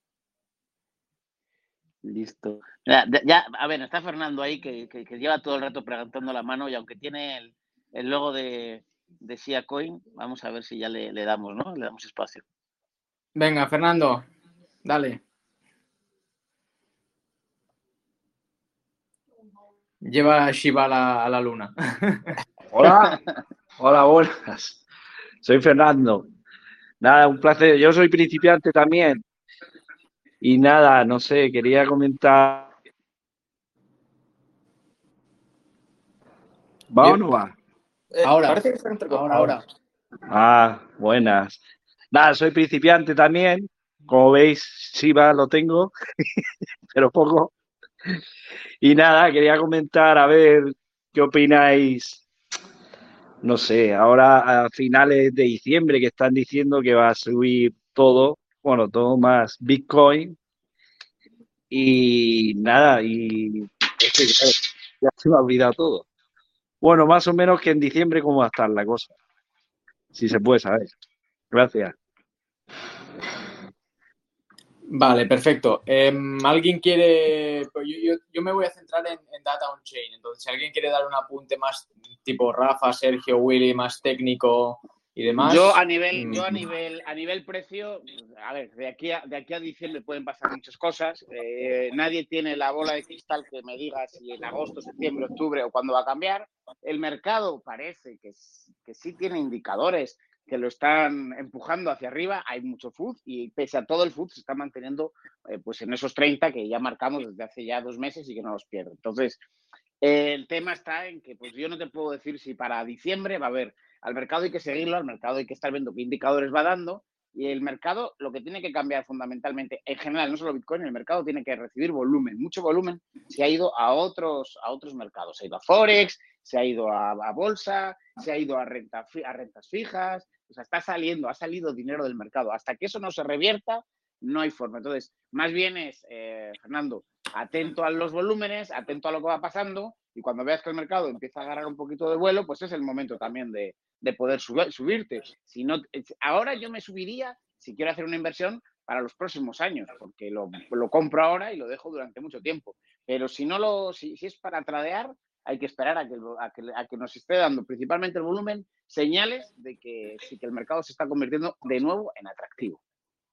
Listo. Ya, ya, a ver, está Fernando ahí que, que, que lleva todo el rato preguntando la mano y aunque tiene el, el logo de, de Sia Coin, vamos a ver si ya le, le damos, ¿no? Le damos espacio. Venga, Fernando, dale. Lleva a Shiva a la, a la luna. Hola, hola, buenas. Soy Fernando. Nada, un placer. Yo soy principiante también. Y nada, no sé, quería comentar. ¿Va o no va? Eh, Ahora, parece que está entre- ahora, ahora. Ah, buenas. Nada, soy principiante también. Como veis, sí va, lo tengo, pero poco. Y nada, quería comentar, a ver, ¿qué opináis? No sé, ahora a finales de diciembre que están diciendo que va a subir todo, bueno, todo más Bitcoin. Y nada, y es que, claro, ya se me ha olvidado todo. Bueno, más o menos que en diciembre cómo va a estar la cosa, si se puede saber. Gracias. Vale, perfecto. Eh, ¿Alguien quiere...? Pues yo, yo, yo me voy a centrar en, en Data on Chain. Entonces, si alguien quiere dar un apunte más tipo Rafa, Sergio, Willy, más técnico y demás... Yo a nivel, mm, yo a nivel, a nivel precio, a ver, de aquí a, de aquí a diciembre pueden pasar muchas cosas. Eh, nadie tiene la bola de cristal que me diga si en agosto, septiembre, octubre o cuándo va a cambiar. El mercado parece que, que sí tiene indicadores que lo están empujando hacia arriba. Hay mucho food y pese a todo el food se está manteniendo eh, pues en esos treinta que ya marcamos desde hace ya dos meses y que no los pierde. Entonces, eh, el tema está en que pues yo no te puedo decir si para diciembre va a haber. Al mercado hay que seguirlo, al mercado hay que estar viendo qué indicadores va dando y el mercado lo que tiene que cambiar fundamentalmente, en general, no solo Bitcoin, el mercado tiene que recibir volumen, mucho volumen, se ha ido a otros, a otros mercados, se ha ido a Forex, se ha ido a, a Bolsa, se ha ido a, renta, a rentas fijas, o sea, está saliendo, ha salido dinero del mercado. Hasta que eso no se revierta, no hay forma. Entonces, más bien es, eh, Fernando, atento a los volúmenes, atento a lo que va pasando y cuando veas que el mercado empieza a agarrar un poquito de vuelo, pues es el momento también de, de poder subir, subirte. Si no, ahora yo me subiría si quiero hacer una inversión para los próximos años, porque lo, lo compro ahora y lo dejo durante mucho tiempo. Pero si no lo, si, si es para tradear, hay que esperar a que, a, que, a que nos esté dando principalmente el volumen, señales de que sí que el mercado se está convirtiendo de nuevo en atractivo.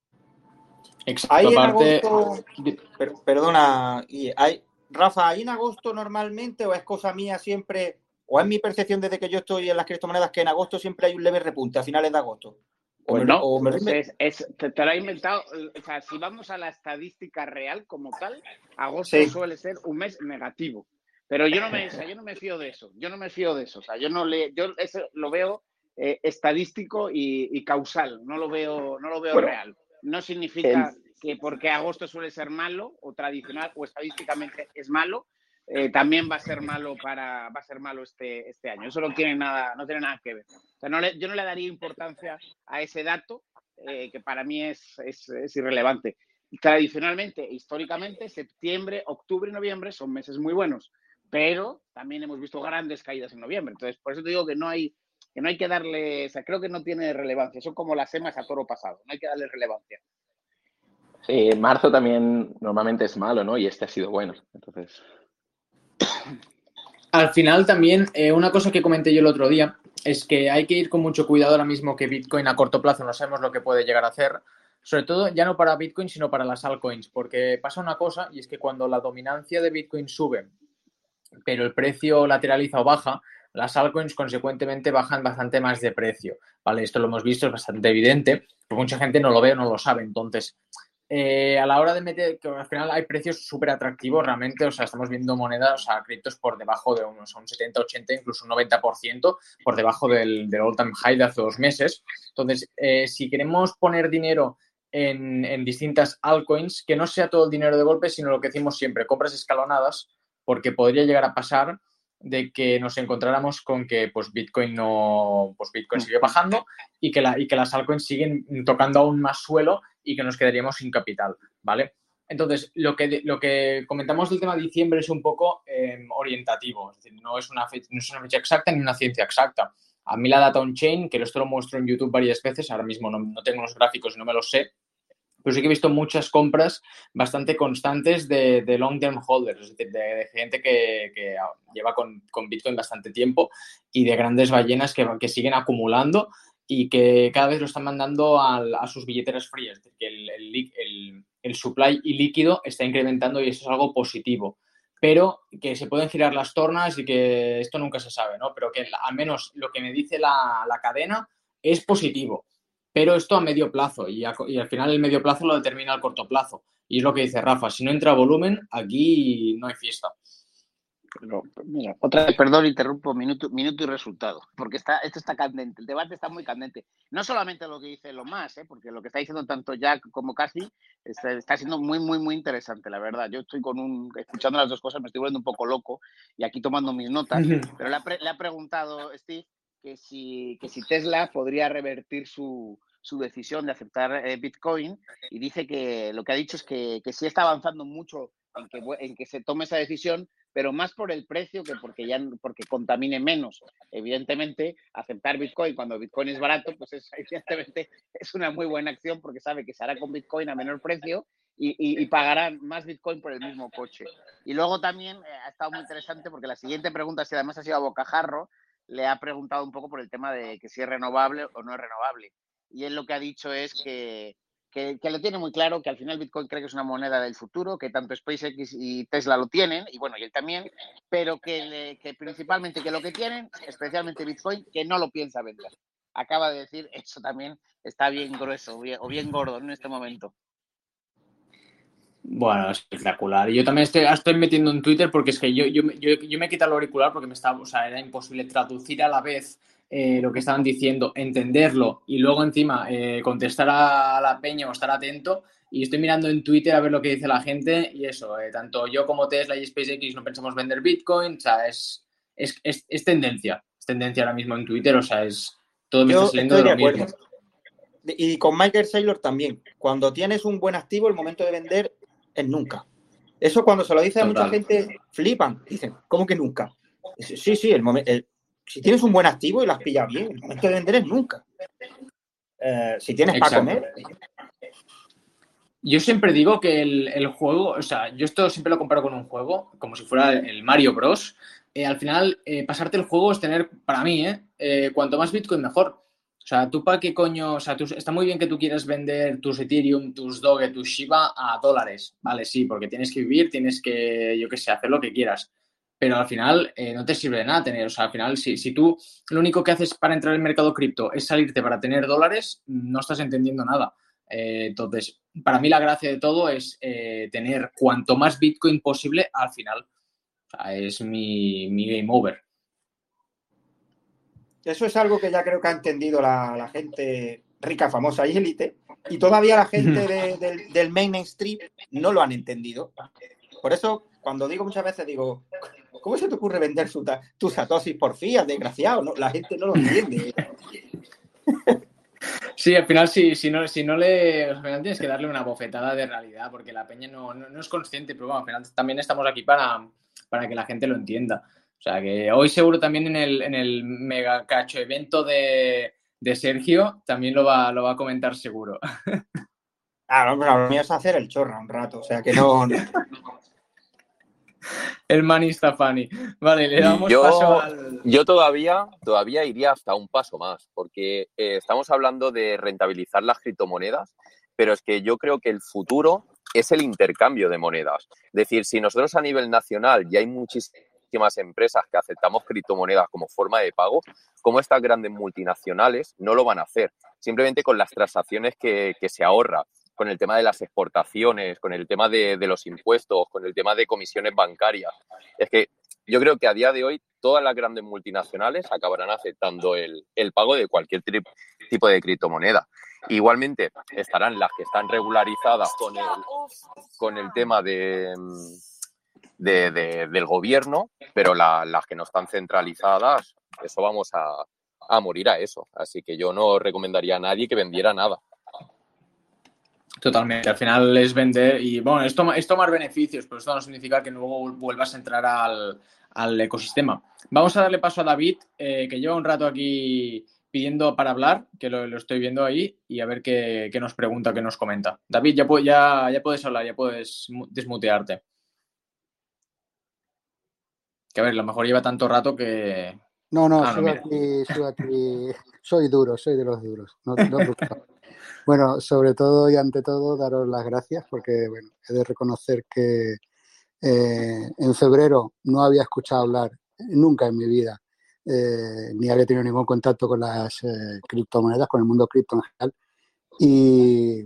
Exacto, Ahí en aparte... agosto, per, perdona, y hay, Rafa, ¿ahí en agosto normalmente o es cosa mía siempre, o es mi percepción desde que yo estoy en las criptomonedas que en agosto siempre hay un leve repunte a finales de agosto? O Pues me, no, o me pues es, es, te, te lo he inventado. O sea, si vamos a la estadística real como tal, agosto sí. suele ser un mes negativo. Pero yo no me, o sea, yo no me fío de eso. Yo no me fío de eso. O sea, yo no le, yo eso lo veo eh, estadístico y, y causal. No lo veo, no lo veo bueno, real. No significa el... que porque agosto suele ser malo o tradicional o estadísticamente es malo, eh, también va a ser malo para, va a ser malo este, este año. Eso no tiene nada, no tiene nada que ver. O sea, no le, yo no le daría importancia a ese dato eh, que para mí es, es, es irrelevante. Tradicionalmente, históricamente, septiembre, octubre y noviembre son meses muy buenos, pero también hemos visto grandes caídas en noviembre. Entonces, por eso te digo que no hay que, no hay que darle, o sea, creo que no tiene relevancia. Son como las semas a toro pasado, no hay que darle relevancia. Sí, marzo también normalmente es malo, ¿no? Y este ha sido bueno. Entonces... Al final también, eh, una cosa que comenté yo el otro día es que hay que ir con mucho cuidado ahora mismo que Bitcoin a corto plazo no sabemos lo que puede llegar a hacer, sobre todo ya no para Bitcoin sino para las altcoins, porque pasa una cosa y es que cuando la dominancia de Bitcoin sube pero el precio lateraliza o baja, las altcoins consecuentemente bajan bastante más de precio, ¿vale? Esto lo hemos visto, es bastante evidente, pero mucha gente no lo ve o no lo sabe, entonces... Eh, a la hora de meter, que al final hay precios súper atractivos realmente, o sea, estamos viendo monedas, o sea, criptos por debajo de unos un setenta, ochenta, incluso un noventa por ciento por debajo del, del all-time high de hace dos meses. Entonces, eh, si queremos poner dinero en, en distintas altcoins, que no sea todo el dinero de golpe, sino lo que decimos siempre, compras escalonadas, porque podría llegar a pasar de que nos encontráramos con que pues Bitcoin no, pues Bitcoin sigue bajando y que, la, y que las altcoins siguen tocando aún más suelo y que nos quedaríamos sin capital, ¿vale? Entonces, lo que, lo que comentamos del tema de diciembre es un poco eh, orientativo, es decir, no es, una fecha, no es una fecha exacta ni una ciencia exacta. A mí la data on-chain, que esto lo muestro en YouTube varias veces, ahora mismo no, no tengo los gráficos y no me los sé, pero sí que he visto muchas compras bastante constantes de, de long-term holders, es decir, de, de gente que, que lleva con, con Bitcoin bastante tiempo y de grandes ballenas que, que siguen acumulando y que cada vez lo están mandando a, a sus billeteras frías, es decir, que el, el, el, el supply ilíquido está incrementando y eso es algo positivo. Pero que se pueden girar las tornas y que esto nunca se sabe, ¿no? Pero que al menos lo que me dice la, la cadena es positivo. Pero esto a medio plazo y, a, y al final el medio plazo lo determina el corto plazo. Y es lo que dice Rafa, si no entra volumen, aquí no hay fiesta. Pero, mira, otra vez, perdón, interrumpo, minuto, minuto y resultado, porque está, esto está candente, el debate está muy candente. No solamente lo que dice lo más, ¿eh? Porque lo que está diciendo tanto Jack como Casi está, está siendo muy, muy, muy interesante, la verdad. Yo estoy con un, escuchando las dos cosas, me estoy volviendo un poco loco y aquí tomando mis notas, pero le ha, pre, le ha preguntado Steve que si, que si Tesla podría revertir su, su decisión de aceptar eh, Bitcoin y dice que lo que ha dicho es que, que sí está avanzando mucho en que, en que se tome esa decisión, pero más por el precio que porque ya porque contamine menos. Evidentemente, aceptar Bitcoin cuando Bitcoin es barato, pues es, evidentemente es una muy buena acción porque sabe que se hará con Bitcoin a menor precio y, y, y pagarán más Bitcoin por el mismo coche. Y luego también eh, ha estado muy interesante porque la siguiente pregunta, si además ha sido a bocajarro, le ha preguntado un poco por el tema de que si es renovable o no es renovable. Y él lo que ha dicho es que Que, que lo tiene muy claro, que al final Bitcoin cree que es una moneda del futuro, que tanto SpaceX y Tesla lo tienen, y bueno, y él también, pero que, le, que principalmente que lo que tienen, especialmente Bitcoin, que no lo piensa vender. Acaba de decir, eso también está bien grueso o bien, o bien gordo, ¿no? En este momento. Bueno, espectacular. Y yo también estoy, estoy metiendo en Twitter porque es que yo, yo, yo, yo me he quitado el auricular porque me estaba, o sea, era imposible traducir a la vez eh, lo que estaban diciendo, entenderlo y luego encima eh, contestar a la peña o estar atento. Y estoy mirando en Twitter a ver lo que dice la gente y eso, eh, tanto yo como Tesla y SpaceX no pensamos vender Bitcoin, o sea, es, es, es, es tendencia, es tendencia ahora mismo en Twitter, o sea, es todo me yo está saliendo estoy de de lo acuerdo. mismo. Y con Michael Saylor también. Cuando tienes un buen activo, el momento de vender es nunca. Eso cuando se lo dice a mucha gente, flipan. Dicen, ¿cómo que nunca? Sí, sí, el momento, el, si tienes un buen activo y las pillas bien, el momento de vender es nunca. Eh, si tienes Exacto. para comer. Yo siempre digo que el, el juego, o sea, yo esto siempre lo comparo con un juego, como si fuera el Mario Bros. Eh, al final, eh, pasarte el juego es tener, para mí, eh, eh, cuanto más Bitcoin mejor. O sea, tú para qué coño, o sea, tú, está muy bien que tú quieras vender tus Ethereum, tus Doge, tus Shiba a dólares, vale, sí, porque tienes que vivir, tienes que, yo qué sé, hacer lo que quieras. Pero al final eh, no te sirve de nada tener, o sea, al final si, si tú lo único que haces para entrar en el mercado cripto es salirte para tener dólares, no estás entendiendo nada. Eh, entonces, para mí la gracia de todo es eh, tener cuanto más Bitcoin posible al final. O sea, es mi, mi game over. Eso es algo que ya creo que ha entendido la, la gente rica, famosa y élite, y todavía la gente de, de, del mainstream no lo han entendido. Por eso, cuando digo muchas veces, digo, ¿cómo se te ocurre vender su, tu satosis por fiat, desgraciado? No, la gente no lo entiende. Sí, al final, si, si, no, si no le... Al final tienes que darle una bofetada de realidad, porque la peña no, no, no es consciente, pero bueno, al final también estamos aquí para, para que la gente lo entienda. O sea, que hoy seguro también en el, en el mega cacho evento de, de Sergio también lo va, lo va a comentar seguro. Ah, no, pero lo mío es hacer el chorra un rato, o sea que no... no. El money está funny. Vale, le damos yo, paso al... Yo todavía, todavía iría hasta un paso más, porque eh, estamos hablando de rentabilizar las criptomonedas, pero es que yo creo que el futuro es el intercambio de monedas. Es decir, si nosotros a nivel nacional ya hay muchísimas empresas que aceptamos criptomonedas como forma de pago, ¿cómo estas grandes multinacionales no lo van a hacer? Simplemente con las transacciones que, que se ahorra, con el tema de las exportaciones, con el tema de, de los impuestos, con el tema de comisiones bancarias. Es que yo creo que a día de hoy todas las grandes multinacionales acabarán aceptando el, el pago de cualquier tri, tipo de criptomoneda. Igualmente estarán las que están regularizadas con el, con el tema de, de, de, del gobierno, pero la, las que no están centralizadas, eso vamos a, a morir a eso. Así que yo no recomendaría a nadie que vendiera nada. Totalmente, al final es vender y bueno, es, toma, es tomar beneficios, pero esto no significa que luego vuelvas a entrar al, al ecosistema. Vamos a darle paso a David, eh, que lleva un rato aquí pidiendo para hablar, que lo, lo estoy viendo ahí, y a ver qué, qué nos pregunta, qué nos comenta. David, ya, ya, ya puedes hablar, ya puedes desmutearte. Que a ver, a lo mejor lleva tanto rato que... No, no, ah, sigo, no aquí, sigo aquí, soy duro, soy de los duros, no, no Bueno, sobre todo y ante todo, daros las gracias porque, bueno, he de reconocer que eh, en febrero no había escuchado hablar nunca en mi vida, eh, ni había tenido ningún contacto con las eh, criptomonedas, con el mundo cripto en general, y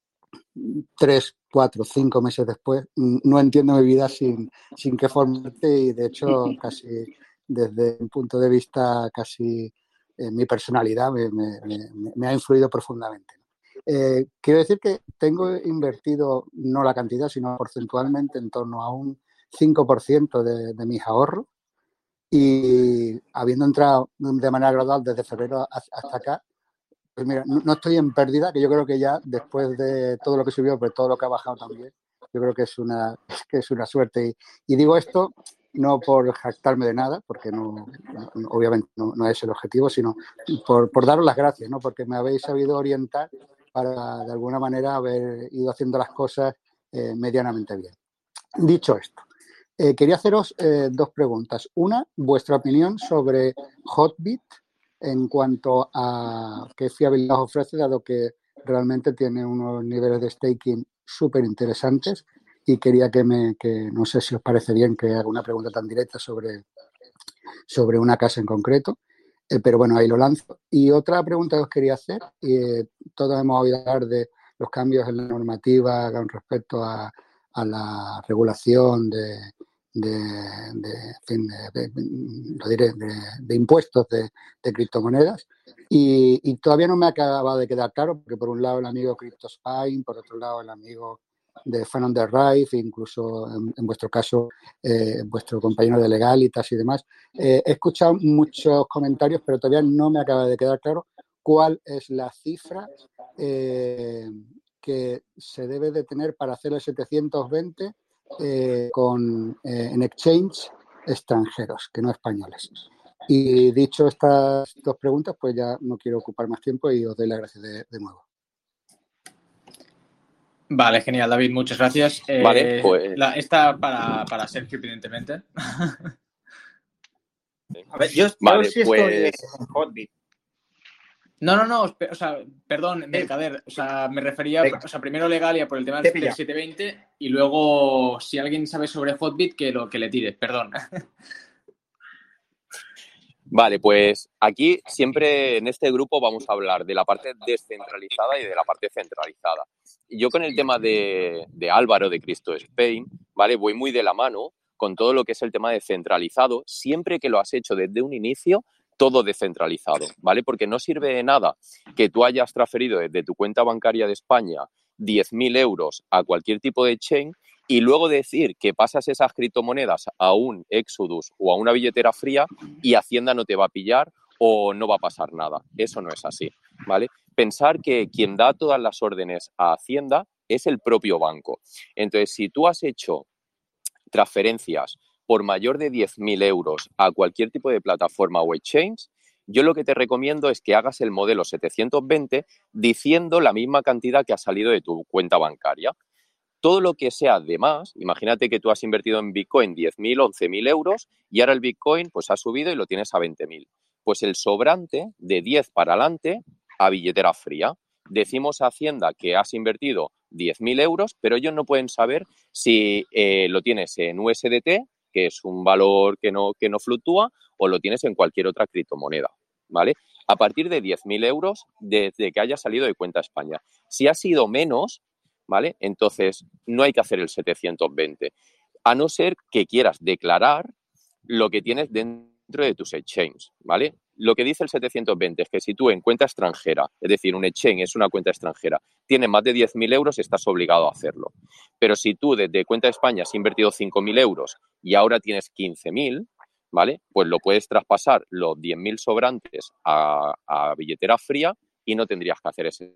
tres, cuatro, cinco meses después no entiendo mi vida sin, sin qué formarte y, de hecho, casi desde un punto de vista casi eh, mi personalidad me, me, me, me ha influido profundamente. Eh, quiero decir que tengo invertido, no la cantidad, sino porcentualmente en torno a un cinco por ciento de, de mis ahorros y habiendo entrado de manera gradual desde febrero hasta acá, pues mira, no, no estoy en pérdida, que yo creo que ya después de todo lo que subió, pero todo lo que ha bajado también, yo creo que es una, que es una suerte. Y, y digo esto no por jactarme de nada, porque no, no obviamente no, no es el objetivo, sino por, por daros las gracias, ¿no? Porque me habéis sabido orientar para, de alguna manera, haber ido haciendo las cosas eh, medianamente bien. Dicho esto, eh, quería haceros eh, dos preguntas. Una, vuestra opinión sobre Hotbit en cuanto a qué fiabilidad os ofrece, dado que realmente tiene unos niveles de staking súper interesantes, y quería que me, que no sé si os parece bien que haga una pregunta tan directa sobre, sobre una casa en concreto, eh, pero bueno, ahí lo lanzo. Y otra pregunta que os quería hacer, eh, todos hemos oído hablar de los cambios en la normativa con respecto a, a la regulación de, de, de, fin, de, de, lo diré, de, de impuestos de, de criptomonedas, y, y todavía no me acaba de quedar claro, porque por un lado el amigo CryptoSpine, por otro lado el amigo de Fan on the Ride, incluso en, en vuestro caso eh, vuestro compañero de Legalitas y demás, eh, he escuchado muchos comentarios, pero todavía no me acaba de quedar claro cuál es la cifra eh, que se debe de tener para hacer el setecientos veinte eh, con, eh, en exchange extranjeros, que no españoles. Y dicho estas dos preguntas, pues ya no quiero ocupar más tiempo y os doy las gracias de, de nuevo. Vale, genial, David, muchas gracias. Eh, Vale, pues... La, esta para, para Sergio, evidentemente. A ver, yo, vale, yo sí pues... estoy en Hotbit. No, no, no, o sea, perdón, Mercader, o sea, me refería, o sea, primero Legalia por el tema del setecientos veinte y luego, si alguien sabe sobre Hotbit, que lo que le tire, perdón. Vale, pues aquí siempre en este grupo vamos a hablar de la parte descentralizada y de la parte centralizada. Yo con el tema de, de Álvaro, de CryptoSpain, ¿vale? Voy muy de la mano con todo lo que es el tema descentralizado, siempre que lo has hecho desde un inicio, todo descentralizado, ¿vale? Porque no sirve de nada que tú hayas transferido desde tu cuenta bancaria de España diez mil euros a cualquier tipo de chain y luego decir que pasas esas criptomonedas a un Exodus o a una billetera fría y Hacienda no te va a pillar o no va a pasar nada. Eso no es así, ¿vale? Pensar que quien da todas las órdenes a Hacienda es el propio banco. Entonces, si tú has hecho transferencias por mayor de diez mil euros a cualquier tipo de plataforma o exchange, yo lo que te recomiendo es que hagas el modelo setecientos veinte diciendo la misma cantidad que ha salido de tu cuenta bancaria. Todo lo que sea de más, imagínate que tú has invertido en Bitcoin diez mil, once mil euros y ahora el Bitcoin pues ha subido y lo tienes a veinte mil. Pues el sobrante de diez para adelante a billetera fría. Decimos a Hacienda que has invertido diez mil euros, pero ellos no pueden saber si eh, lo tienes en U S D T, que es un valor que no, que no fluctúa, o lo tienes en cualquier otra criptomoneda, ¿vale? A partir de diez mil euros desde que haya salido de cuenta España. Si ha sido menos, ¿vale? Entonces no hay que hacer el setecientos veinte, a no ser que quieras declarar lo que tienes dentro de tus exchanges, ¿vale? Lo que dice el setecientos veinte es que si tú en cuenta extranjera, es decir, un exchange es una cuenta extranjera, tienes más de diez mil euros, estás obligado a hacerlo. Pero si tú desde cuenta de España has invertido cinco mil euros y ahora tienes quince mil, ¿vale? Pues lo puedes traspasar los diez mil sobrantes a, a billetera fría y no tendrías que hacer ese.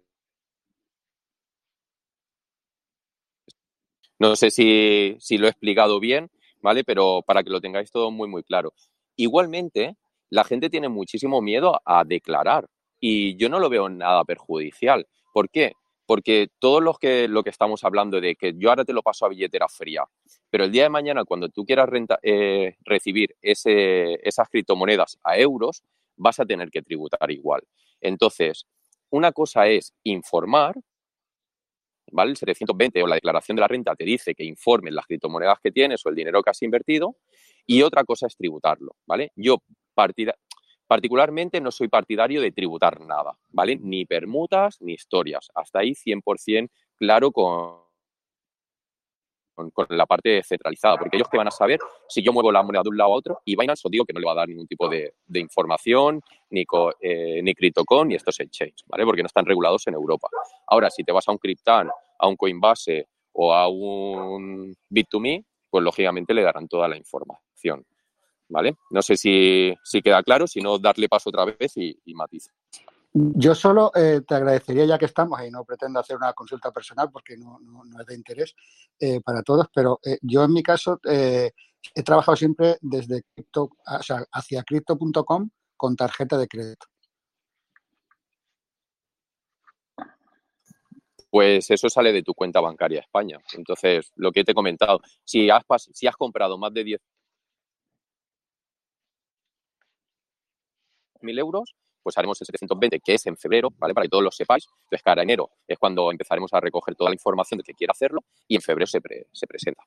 No sé si, si lo he explicado bien, ¿vale? Pero para que lo tengáis todo muy, muy claro. Igualmente, la gente tiene muchísimo miedo a declarar y yo no lo veo nada perjudicial. ¿Por qué? Porque todos los que, lo que estamos hablando de que yo ahora te lo paso a billetera fría, pero el día de mañana cuando tú quieras renta, eh, recibir ese, esas criptomonedas a euros, vas a tener que tributar igual. Entonces, una cosa es informar, ¿vale? El setecientos veinte o la declaración de la renta te dice que informes las criptomonedas que tienes o el dinero que has invertido, y otra cosa es tributarlo, ¿vale? Yo partida, particularmente no soy partidario de tributar nada, ¿vale? Ni permutas ni historias. Hasta ahí cien por ciento claro con, con, con la parte centralizada, porque ellos que van a saber si yo muevo la moneda de un lado a otro, y Binance os digo que no le va a dar ningún tipo de, de información, ni, co, eh, ni CryptoCon, ni estos exchanges, ¿vale? Porque no están regulados en Europa. Ahora, si te vas a un Cryptan, a un Coinbase o a un Bit to Me, pues lógicamente le darán toda la información, ¿vale? No sé si, si queda claro, si no, darle paso otra vez y, y matiz. Yo solo eh, te agradecería, ya que estamos, y no pretendo hacer una consulta personal porque no, no, no es de interés eh, para todos, pero eh, yo en mi caso eh, he trabajado siempre desde cripto, o sea, hacia crypto punto com con tarjeta de crédito. Pues eso sale de tu cuenta bancaria España. Entonces, lo que te he comentado, si has, si has comprado más de diez mil euros, pues haremos el setecientos veinte, que es en febrero, ¿vale? Para que todos lo sepáis. Entonces, cada enero es cuando empezaremos a recoger toda la información de que quiera hacerlo y en febrero se, pre, se presenta.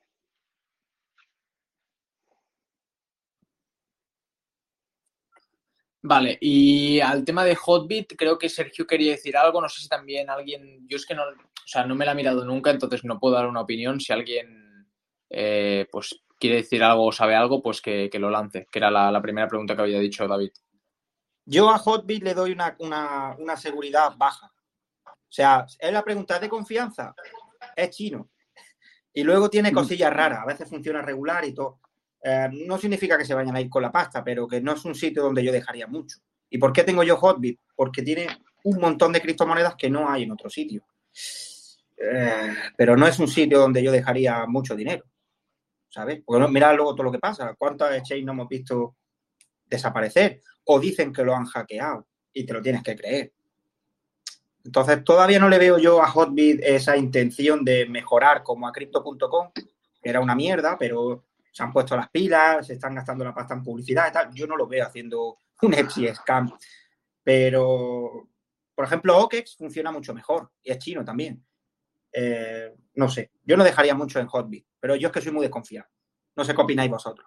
Vale, y al tema de Hotbit, creo que Sergio quería decir algo, no sé si también alguien, yo es que no, o sea, no me la he mirado nunca, entonces no puedo dar una opinión. Si alguien eh, pues quiere decir algo o sabe algo, pues que, que lo lance, que era la, la primera pregunta que había dicho David. Yo a Hotbit le doy una, una, una seguridad baja. O sea, es la pregunta de confianza, es chino. Y luego tiene cosillas raras, a veces funciona regular y todo. Eh, no significa que se vayan a ir con la pasta, pero que no es un sitio donde yo dejaría mucho. ¿Y por qué tengo yo Hotbit? Porque tiene un montón de criptomonedas que no hay en otro sitio. Eh, pero no es un sitio donde yo dejaría mucho dinero, ¿sabes? Porque no, mirad luego todo lo que pasa. ¿Cuántos exchanges no hemos visto desaparecer? O dicen que lo han hackeado y te lo tienes que creer. Entonces, todavía no le veo yo a Hotbit esa intención de mejorar como a crypto punto com, que era una mierda, pero se han puesto las pilas, se están gastando la pasta en publicidad y tal. Yo no lo veo haciendo un Epsi scam. Pero, por ejemplo, O K E X funciona mucho mejor y es chino también. Eh, no sé, yo no dejaría mucho en Hotbit, pero yo es que soy muy desconfiado. No sé qué opináis vosotros.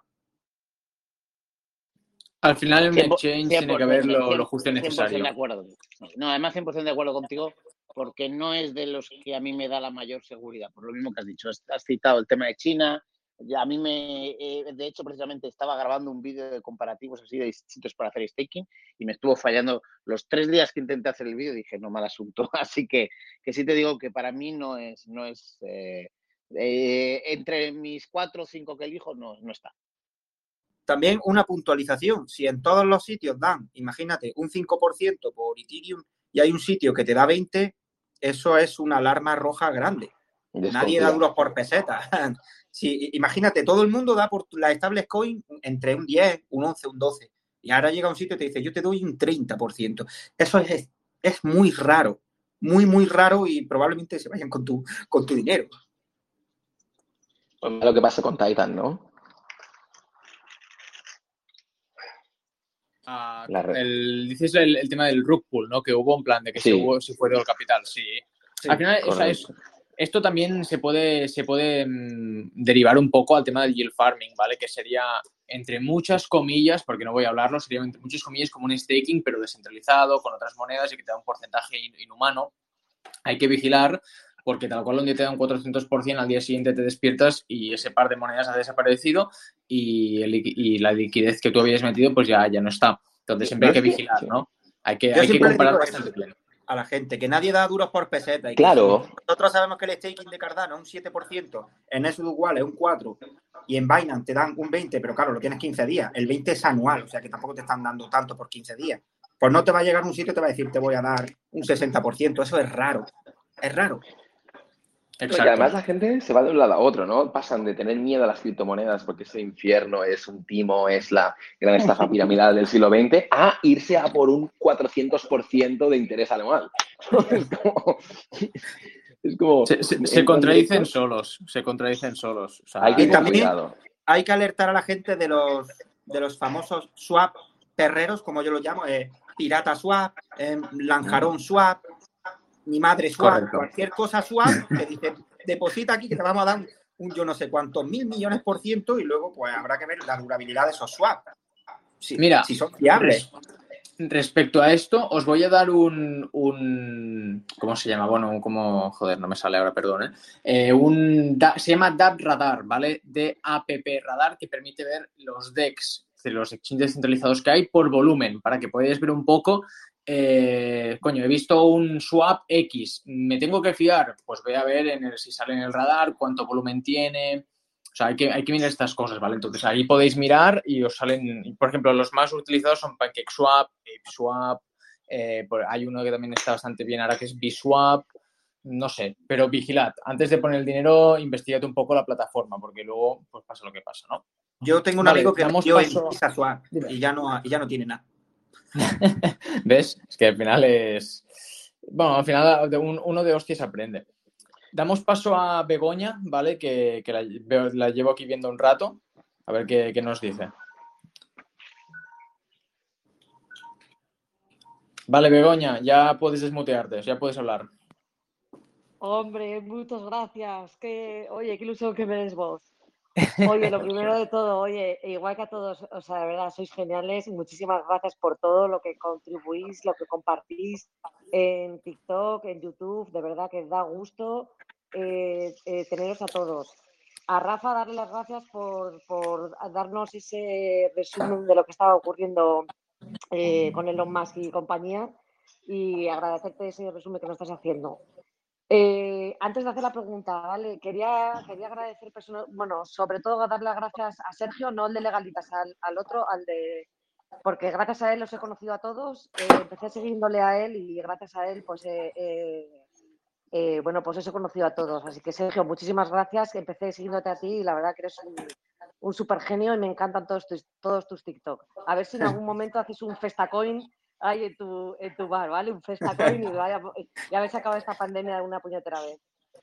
Al final, un exchange cien por ciento, tiene que haber lo, cien, lo justo y necesario. cien por ciento de acuerdo. No, además cien por ciento de acuerdo contigo, porque no es de los que a mí me da la mayor seguridad. Por lo mismo que has dicho, has citado el tema de China. A mí me, eh, de hecho, precisamente estaba grabando un vídeo de comparativos así de sitios para hacer staking y me estuvo fallando los tres días que intenté hacer el vídeo. Dije, no, mal asunto. Así que, que sí te digo que para mí no es, no es eh, eh, entre mis cuatro o cinco que elijo, no, no está. También una puntualización. Si en todos los sitios dan, imagínate, un cinco por ciento por Ethereum y hay un sitio que te da veinte, eso es una alarma roja grande. Nadie da duros por pesetas. Si, imagínate, todo el mundo da por la stablecoin entre un diez, un once, un doce. Y ahora llega un sitio y te dice, yo te doy un treinta por ciento. Eso es, es muy raro. Muy, muy raro y probablemente se vayan con tu, con tu dinero. Lo que pasa con Titan, ¿no? Uh, el, dices el, el tema del rug pull, ¿no? Que hubo un plan de que sí. se, hubo, se fue del capital, sí. sí Al final, o sea, es, esto también se puede, se puede mmm, derivar un poco al tema del yield farming, ¿vale? Que sería, entre muchas comillas, porque no voy a hablarlo, sería entre muchas comillas como un staking, pero descentralizado, con otras monedas y que te da un porcentaje inhumano. Hay que vigilar, porque tal cual un día te da un cuatrocientos por ciento, al día siguiente te despiertas y ese par de monedas ha desaparecido y, el, y la liquidez que tú habías metido pues ya, ya no está. Entonces siempre hay que vigilar, ¿no? Hay que, hay que comparar bastante bien. a la gente, que nadie da duros por peseta. Y claro. Que si nosotros sabemos que el staking de Cardano es un siete por ciento, en S D Wallet es un cuatro por ciento y en Binance te dan un veinte por ciento, pero claro, lo tienes quince días. El veinte es anual, o sea que tampoco te están dando tanto por quince días. Pues no te va a llegar a un sitio y te va a decir te voy a dar un sesenta por ciento. Eso es raro. Es raro. Exacto. Y además la gente se va de un lado a otro, ¿no? Pasan de tener miedo a las criptomonedas porque ese infierno es un timo, es la gran estafa piramidal del siglo veinte, a irse a por un cuatrocientos por ciento de interés anual. Es como... Es como se, se, se contradicen directo. solos, se contradicen solos. O sea, hay que tener cuidado. Hay que alertar a la gente de los, de los famosos swap perreros, como yo lo llamo, eh, pirata swap, eh, lanjarón swap, mi madre swap, correcto. Cualquier cosa swap, que dice, deposita aquí que te vamos a dar un, un yo no sé cuántos mil millones por ciento y luego pues habrá que ver la durabilidad de esos swap. Si, Mira, si son fiables. Res, respecto a esto, os voy a dar un, un ¿cómo se llama? Bueno, como, joder, no me sale ahora, perdón, ¿eh? Eh, un, da, se llama D A P Radar, ¿vale? D A P P Radar, que permite ver los D E X, de los exchanges centralizados que hay por volumen, para que podáis ver un poco. Eh, coño, he visto un swap X, ¿me tengo que fiar? Pues voy a ver en el, si sale en el radar, cuánto volumen tiene. O sea, hay que, hay que mirar estas cosas, ¿vale? Entonces, ahí podéis mirar y os salen, por ejemplo, los más utilizados son PancakeSwap, ApeSwap, eh, hay uno que también está bastante bien ahora que es BSwap, no sé, pero vigilad, antes de poner el dinero, investigad un poco la plataforma, porque luego pues pasa lo que pasa, ¿no? Yo tengo un vale, amigo que metió paso... en BisaSwap y ya no, y ya no tiene nada. ¿Ves? Es que al final es... Bueno, al final de un, uno de hostias aprende. Damos paso a Begoña, ¿vale? Que, que la, la llevo aquí viendo un rato. A ver qué, qué nos dice. Vale, Begoña, ya puedes desmutearte, ya puedes hablar. Hombre, muchas gracias. Que, oye, qué ilusión que me des voz. Oye, lo primero de todo, oye, igual que a todos, o sea, de verdad, sois geniales y muchísimas gracias por todo lo que contribuís, lo que compartís en TikTok, en YouTube, de verdad que da gusto eh, eh, teneros a todos. A Rafa, darle las gracias por, por darnos ese resumen de lo que estaba ocurriendo eh, con Elon Musk y compañía y agradecerte ese resumen que nos estás haciendo. Eh, antes de hacer la pregunta, ¿vale? Quería, quería agradecer, personal, bueno, sobre todo dar las gracias a Sergio, no al de Legalitas, al, al otro, al de... Porque gracias a él los he conocido a todos, eh, empecé siguiéndole a él y gracias a él, pues, eh, eh, eh, bueno, pues os he conocido a todos. Así que, Sergio, muchísimas gracias, empecé siguiéndote a ti y la verdad que eres un, un súper genio y me encantan todos tus, todos tus TikTok. A ver si en algún momento haces un Festacoin ahí en tu, en tu bar, ¿vale? Un Festacoin y vaya, ya habéis acabado esta pandemia de una puñetera vez.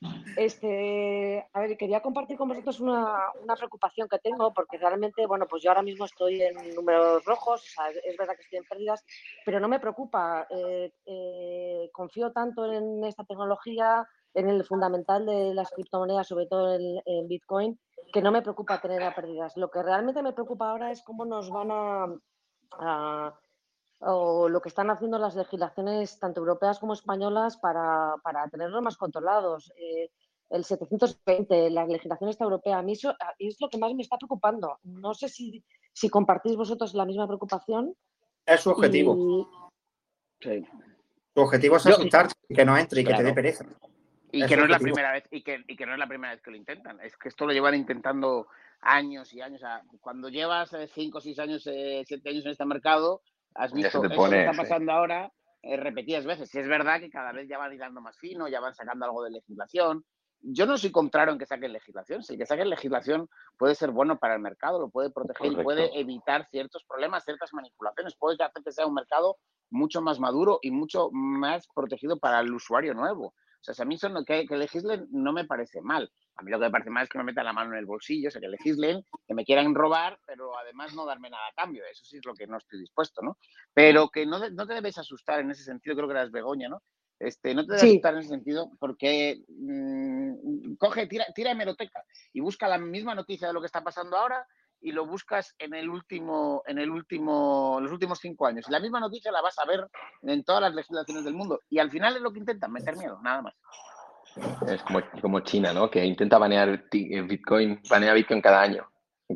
Este, a ver, quería compartir con vosotros una, una preocupación que tengo, porque realmente, bueno, pues yo ahora mismo estoy en números rojos, o sea, es verdad que estoy en pérdidas, pero no me preocupa. Eh, eh, confío tanto en esta tecnología, en el fundamental de las criptomonedas, sobre todo en, en Bitcoin, que no me preocupa tener pérdidas. Lo que realmente me preocupa ahora es cómo nos van a... a o lo que están haciendo las legislaciones tanto europeas como españolas para, para tenerlos más controlados. Eh, el setecientos veinte, la legislación esta europea, a mí eso es lo que más me está preocupando. No sé si, si compartís vosotros la misma preocupación. Es su objetivo. Y... Sí. Su objetivo es asustar, que no entre y claro. que te dé pereza. Y es que no es la primera vez, y que, y que no es la primera vez que lo intentan. Es que esto lo llevan intentando años y años. O sea, cuando llevas cinco, seis años, siete años en este mercado, has visto eso pone, que está pasando sí. ahora eh, repetidas veces. Y es verdad que cada vez ya van hilando más fino, ya van sacando algo de legislación. Yo no soy contrario en que saquen legislación. Si que saquen legislación puede ser bueno para el mercado, lo puede proteger Correcto. Y puede evitar ciertos problemas, ciertas manipulaciones. Puede hacer que sea un mercado mucho más maduro y mucho más protegido para el usuario nuevo. O sea, si a mí son, que, que legislen no me parece mal. A mí lo que me parece mal es que me metan la mano en el bolsillo, o sea, que legislen, que me quieran robar, pero además no darme nada a cambio. Eso sí es lo que no estoy dispuesto, ¿no? Pero que no, no te debes asustar en ese sentido, creo que eras Begoña, ¿no? Este, no te debes sí. asustar en ese sentido porque mmm, coge, tira, tira hemeroteca y busca la misma noticia de lo que está pasando ahora y lo buscas en el último, en el último, los últimos cinco años. Y la misma noticia la vas a ver en todas las legislaciones del mundo. Y al final es lo que intentan, meter miedo, nada más. Es como, como China, ¿no? Que intenta banear Bitcoin, banea Bitcoin cada año.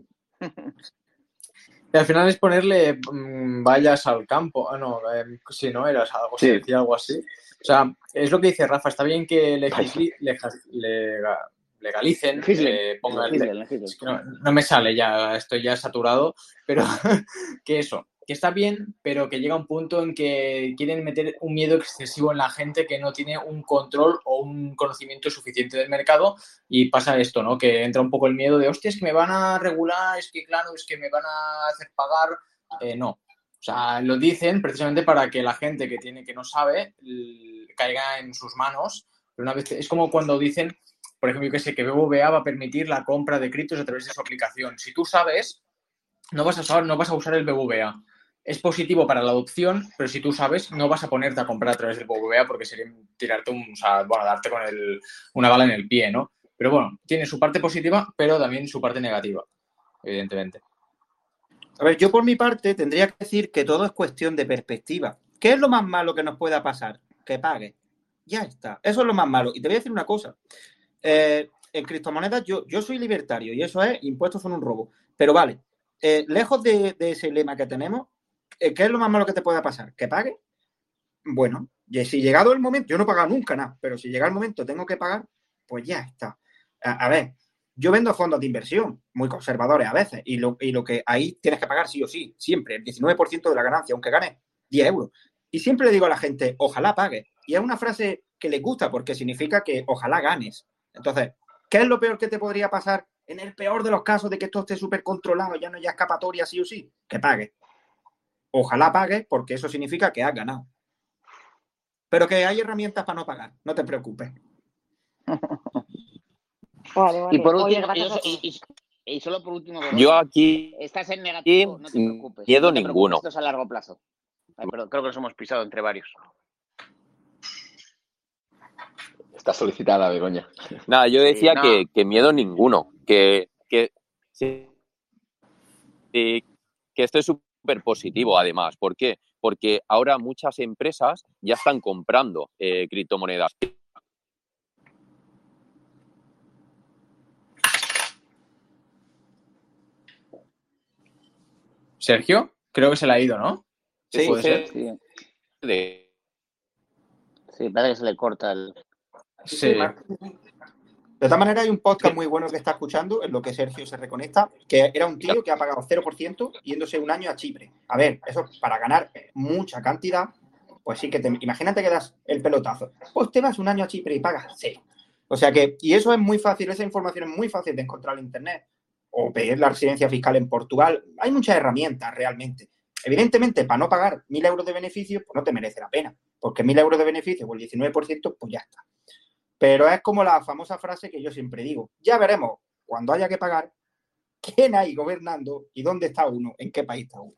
Y al final es ponerle mmm, vallas al campo. Ah, no, eh, si no, era algo, sí. se decía algo así. O sea, es lo que dice Rafa, está bien que legisli- legas- lega- legalicen, eh, pongan- le- es que no, no me sale ya, estoy ya saturado, pero que eso, que está bien, pero que llega un punto en que quieren meter un miedo excesivo en la gente que no tiene un control o un conocimiento suficiente del mercado y pasa esto, ¿no? Que entra un poco el miedo de, hostia, es que me van a regular, es que claro, es que me van a hacer pagar. Eh, no. O sea, lo dicen precisamente para que la gente que tiene que no sabe l- caiga en sus manos. Pero una vez es como cuando dicen, por ejemplo, yo que sé, que B B V A va a permitir la compra de criptos a través de su aplicación. Si tú sabes, no vas a usar, no vas a usar el B B V A. Es positivo para la adopción, pero si tú sabes, no vas a ponerte a comprar a través del B B V A porque sería tirarte un, o sea, bueno, darte con el, una bala en el pie, ¿no? Pero bueno, tiene su parte positiva, pero también su parte negativa, evidentemente. A ver, yo por mi parte tendría que decir que todo es cuestión de perspectiva. ¿Qué es lo más malo que nos pueda pasar? Que pague. Ya está. Eso es lo más malo. Y te voy a decir una cosa. Eh, en criptomonedas yo, yo soy libertario y eso es, impuestos son un robo. Pero vale, eh, lejos de, de ese lema que tenemos, eh, ¿qué es lo más malo que te pueda pasar? ¿Que pague? Bueno, y si llegado el momento, yo no he pagado nunca nada, pero si llega el momento tengo que pagar, pues ya está. A, a ver, yo vendo fondos de inversión, muy conservadores a veces, y lo, y lo que ahí tienes que pagar sí o sí, siempre, el diecinueve por ciento de la ganancia, aunque ganes diez euros. Y siempre le digo a la gente, ojalá pagues. Y es una frase que les gusta porque significa que ojalá ganes. Entonces, ¿qué es lo peor que te podría pasar en el peor de los casos de que esto esté súper controlado, ya no haya escapatoria sí o sí? Que pagues. Ojalá pagues porque eso significa que has ganado. Pero que hay herramientas para no pagar, no te preocupes. Vale, vale. Y por Oye, último, gracias y, a todos. y- y- y solo por último, Yo Begoña, aquí, estás en negativo, no te preocupes. miedo No te ninguno. preocupes, esto es a largo plazo. Ay, perdón, creo que nos hemos pisado entre varios. Está solicitada, Begoña. Nada, yo Sí, decía no. que, que miedo ninguno, que, que, sí, sí, que esto es súper positivo además. ¿Por qué? Porque ahora muchas empresas ya están comprando eh, criptomonedas. Sergio, creo que se le ha ido, ¿no? Sí, ¿Puede ser? Sí, De, sí, parece que se le corta el... Sí. De todas maneras, hay un podcast muy bueno que está escuchando, en lo que Sergio se reconecta, que era un tío que ha pagado cero por ciento yéndose un año a Chipre. A ver, eso para ganar mucha cantidad, pues sí que te... Imagínate que das el pelotazo. Pues te vas un año a Chipre y pagas cero. O sea que, y eso es muy fácil, esa información es muy fácil de encontrar en Internet. O pedir la residencia fiscal en Portugal. Hay muchas herramientas realmente. Evidentemente, para no pagar mil euros de beneficio, pues no te merece la pena. Porque mil euros de beneficio o el diecinueve por ciento, pues ya está. Pero es como la famosa frase que yo siempre digo. Ya veremos, cuando haya que pagar, quién hay gobernando y dónde está uno, en qué país está uno.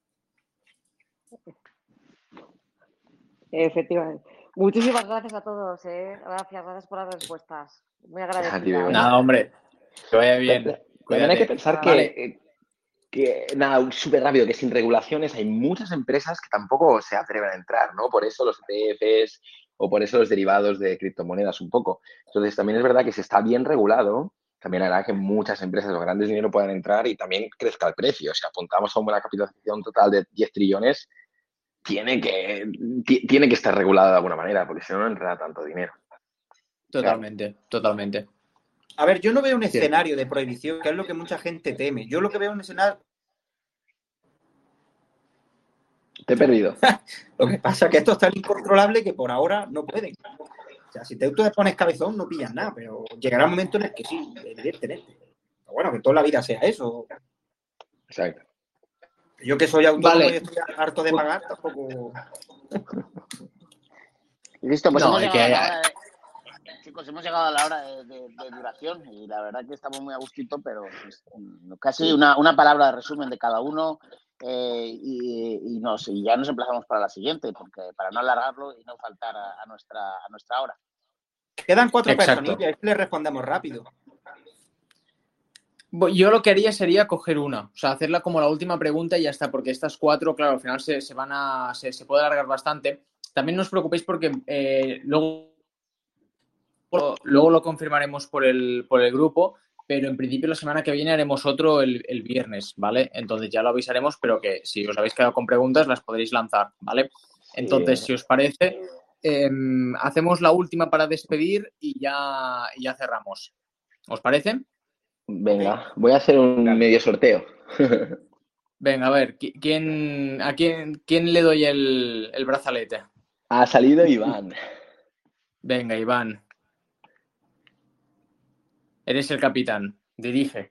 Efectivamente. Muchísimas gracias a todos, ¿eh? Gracias, gracias por las respuestas. Muy agradecida. Nada, hombre. Que vaya bien. También Cuídate. hay que pensar que, Vale. que, nada, súper rápido, que sin regulaciones hay muchas empresas que tampoco se atreven a entrar, ¿no? Por eso los E T Fs o por eso los derivados de criptomonedas un poco. Entonces, también es verdad que si está bien regulado, también hará que muchas empresas o grandes dinero puedan entrar y también crezca el precio. Si apuntamos a una capitalización total de diez trillones, tiene que, t- tiene que estar regulada de alguna manera, porque si no, no entrará tanto dinero. Totalmente, totalmente. A ver, yo no veo un Cierto. escenario de prohibición, que es lo que mucha gente teme. Yo lo que veo es un escenario... Te he perdido. Lo que pasa es que esto es tan incontrolable que por ahora no pueden. O sea, si te, tú te pones cabezón, no pillas nada, pero llegará un momento en el que sí, evidentemente. Pero bueno, que toda la vida sea eso. Exacto. Yo que soy autónomo Vale. y estoy harto de pagar, tampoco... Listo, pues No, hemos hay llegado que- a la hora de... Chicos, hemos llegado a la hora de, de- de duración y la verdad que estamos muy a gustito, pero pues, mm, casi una, una palabra de resumen de cada uno eh, y, y, nos, y ya nos emplazamos para la siguiente, porque para no alargarlo y no faltar a, a nuestra, a nuestra hora. Quedan cuatro Exacto. personillas, y le respondemos rápido. Yo lo que haría sería coger una, o sea, hacerla como la última pregunta y ya está, porque estas cuatro, claro, al final se, se van a, se, se puede alargar bastante. También no os preocupéis porque eh, luego, luego lo confirmaremos por el, por el grupo, pero en principio la semana que viene haremos otro el, el viernes, ¿vale? Entonces ya lo avisaremos, pero que si os habéis quedado con preguntas las podréis lanzar, ¿vale? Entonces, si os parece, eh, hacemos la última para despedir y ya, y ya cerramos. ¿Os parece? Venga, voy a hacer un medio sorteo. Venga, a ver, ¿qui- ¿quién, ¿a quién, quién le doy el, el brazalete? Ha salido Iván. Venga, Iván. Eres el capitán. Dirige.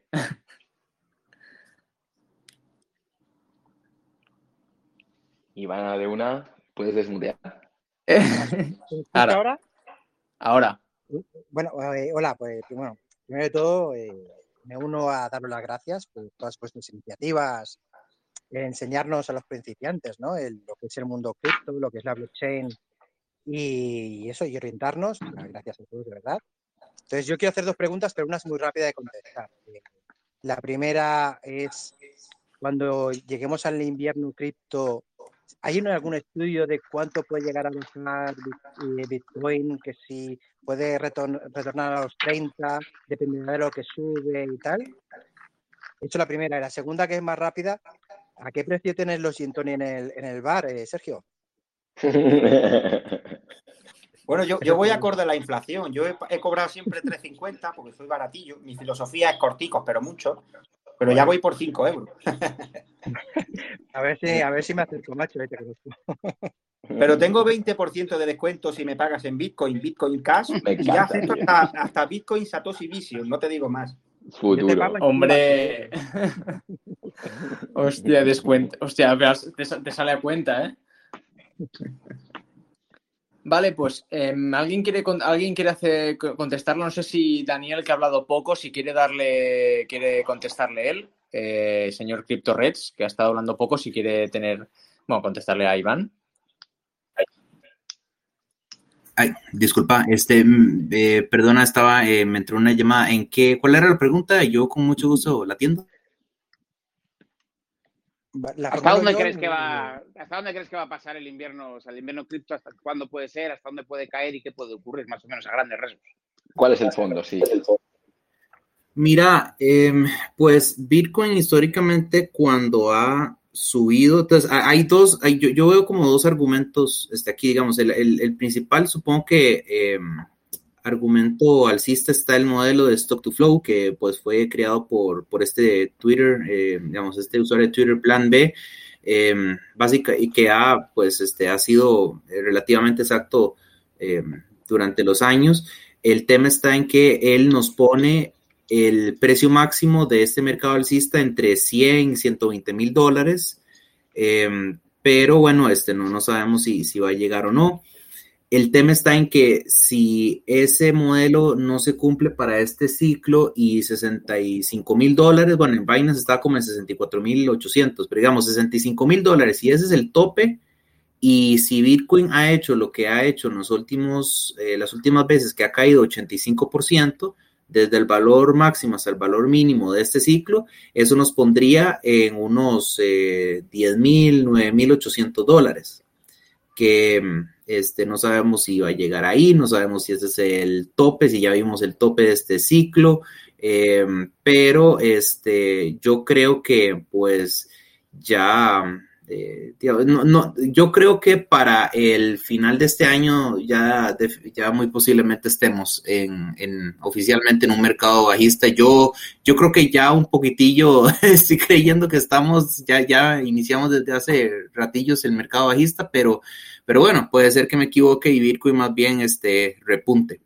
Iván, de una, puedes desmutear. ¿Se escucha Ahora, ahora? ahora. Bueno, eh, hola, pues bueno, primero de todo eh, me uno a daros las gracias por todas vuestras iniciativas, eh, enseñarnos a los principiantes, ¿no? El- lo que es el mundo cripto, lo que es la blockchain y eso, y orientarnos. Las gracias a todos, de verdad. Entonces, yo quiero hacer dos preguntas, pero una es muy rápida de contestar. Eh, La primera es, cuando lleguemos al invierno cripto, ¿hay un- algún estudio de cuánto puede llegar a bajar Bit- eh, Bitcoin? Que si puede retorn- retornar a los treinta, dependerá de lo que sube y tal. Eso es la primera. Y la segunda, que es más rápida, ¿a qué precio tienes los gin tonic en el, en el bar, eh, Sergio? Bueno, yo, Esa yo es voy la- acorde a la inflación. Yo he, he cobrado siempre tres cincuenta porque soy baratillo. Mi filosofía es corticos, pero mucho. Pero ya voy por cinco euros. A ver si, a ver si me acerco, macho. eh, te conozco. Pero tengo veinte por ciento de descuento si me pagas en Bitcoin, Bitcoin Cash. Me Y ya encanta, acepto tío. hasta, hasta Bitcoin Satoshi Vision. No te digo más. Yo te Futuro. pago en Hombre. Chiva, Hostia, descuento. Hostia, pero te, te sale a cuenta, ¿eh? Vale, pues eh, ¿alguien quiere, con- alguien quiere hacer, contestarlo? No sé si Daniel, que ha hablado poco, si quiere darle, quiere contestarle él, eh, señor CryptoReds, que ha estado hablando poco, si quiere tener, bueno, contestarle a Iván. Ay, disculpa, este, mm, eh, perdona, estaba, eh, me entró una llamada. ¿En qué, cuál era la pregunta? Yo con mucho gusto la atiendo. La ¿Hasta formulo dónde yo crees que y- va, hasta dónde crees que va a pasar el invierno, o sea, el invierno cripto, hasta cuándo puede ser, hasta dónde puede caer y qué puede ocurrir, más o menos a grandes rasgos? ¿Cuál es el fondo? Sí. Mira, em, pues Bitcoin históricamente cuando ha subido, entonces ha- hay dos, hay- yo, yo veo como dos argumentos este, aquí, digamos, el, el- el principal supongo que em, argumento alcista está el modelo de Stock to Flow, que pues fue creado por, por este Twitter, eh, digamos, este usuario de Twitter, Plan B, em, básica, y que ha, pues, este, ha sido eh, relativamente exacto em, durante los años. El tema está en que él nos pone el precio máximo de este mercado alcista entre cien y ciento veinte mil dólares, eh, pero bueno, este no, no sabemos si, si va a llegar o no. El tema está en que si ese modelo no se cumple para este ciclo y sesenta y cinco mil dólares, bueno, en Binance está como en sesenta y cuatro mil ochocientos, pero digamos sesenta y cinco mil dólares, y ese es el tope. Y si Bitcoin ha hecho lo que ha hecho en los últimos, eh, las últimas veces, que ha caído ochenta y cinco por ciento, desde el valor máximo hasta el valor mínimo de este ciclo, eso nos pondría en unos eh, diez mil, nueve mil ochocientos dólares, que este, no sabemos si va a llegar ahí, no sabemos si ese es el tope, si ya vimos el tope de este ciclo, eh, pero este, yo creo que pues ya... Eh, tío, no, no, yo creo que para el final de este año ya, de, ya muy posiblemente estemos en, en, oficialmente en un mercado bajista. Yo, yo creo que ya un poquitillo estoy creyendo que estamos, ya, ya iniciamos desde hace ratillos el mercado bajista, pero, pero bueno, puede ser que me equivoque y Bitcoin más bien este, repunte.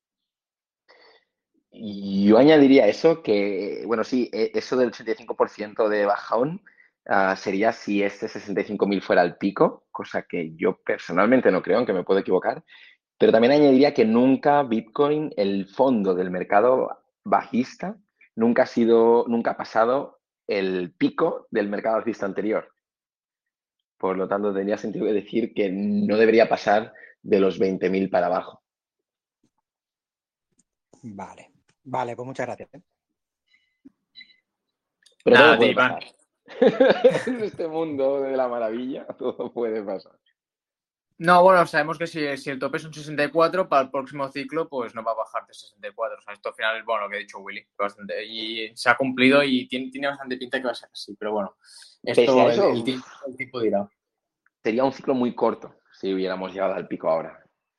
Yo añadiría eso, que, bueno, sí, eso del ochenta y cinco por ciento de bajón uh, sería si este sesenta y cinco mil fuera el pico, cosa que yo personalmente no creo, aunque me puedo equivocar, pero también añadiría que nunca Bitcoin, el fondo del mercado bajista, nunca ha sido, nunca ha pasado el pico del mercado alcista anterior. Por lo tanto, tendría sentido decir que no debería pasar de los veinte mil para abajo. Vale. Vale, pues muchas gracias. ¿eh? Pero Nada, todo puede Iván. pasar. En este mundo de la maravilla, todo puede pasar. No, bueno, sabemos que si, si el tope es un sesenta y cuatro, para el próximo ciclo, pues no va a bajar de sesenta y cuatro. O sea, esto al final es bueno lo que ha dicho Willy. Bastante, y se ha cumplido y tiene, tiene bastante pinta que va a ser así. Pero bueno, esto eso, el, el, tiempo, el tiempo dirá. Sería un ciclo muy corto si hubiéramos llegado al pico ahora.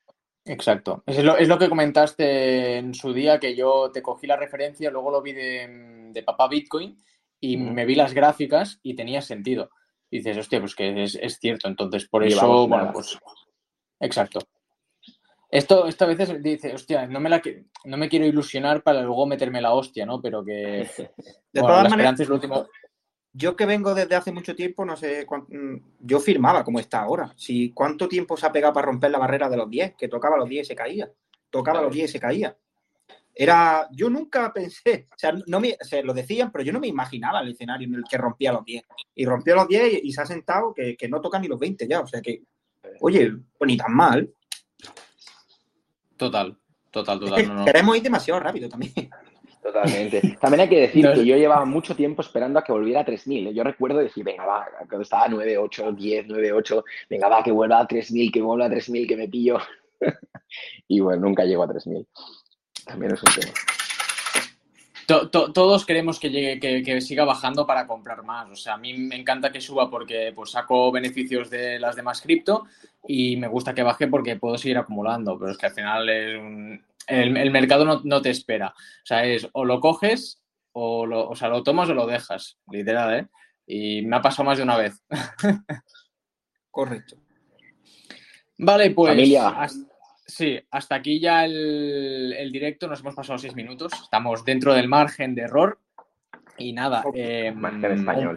Exacto. Es lo, es lo que comentaste en su día, que yo te cogí la referencia, luego lo vi de, de Papá Bitcoin y Mm. me vi las gráficas y tenía sentido. Y dices, hostia, pues que es, es cierto. Entonces, por No eso, llevamos bueno, nada. pues, exacto. Esto, esta vez dice, hostia, no me, la, que- no me quiero ilusionar para luego meterme la hostia, ¿no? Pero que, De bueno, todas la maneras, esperanza es lo último. yo que vengo desde hace mucho tiempo, no sé, cuán- mm, yo firmaba como está ahora. Si, ¿cuánto tiempo se ha pegado para romper la barrera de los diez? Que tocaba los diez y se caía. Tocaba Claro. los diez y se caía. Era, yo nunca pensé, o sea, no me, o sea, lo decían, pero yo no me imaginaba el escenario en el que rompía los diez. Y rompió los diez y, y se ha sentado que, que no toca ni los veinte ya. O sea que, oye, pues ni tan mal. Total, total, Es total. que No, no. queremos ir demasiado rápido también. Totalmente. También hay que decir No, que yo llevaba mucho tiempo esperando a que volviera a tres mil. ¿eh? Yo recuerdo decir, venga, va, cuando estaba nueve, ocho, diez, nueve, ocho, venga, va, que vuelva a tres mil, que vuelva a tres mil, que me pillo. Y bueno, nunca llego a tres mil. También es un tema. To- to- todos queremos que llegue, que, que siga bajando para comprar más. O sea, a mí me encanta que suba porque pues saco beneficios de las demás cripto y me gusta que baje porque puedo seguir acumulando. Pero es que al final es un- el, el mercado no, no te espera. O sea, es o lo coges o lo, o sea, lo tomas o lo dejas, literal, ¿eh? Y me ha pasado más de una vez. Correcto. Vale, pues Familia. hasta, sí, hasta aquí ya el, el directo. Nos hemos pasado seis minutos. Estamos dentro del margen de error. Y nada, eh, Margen español.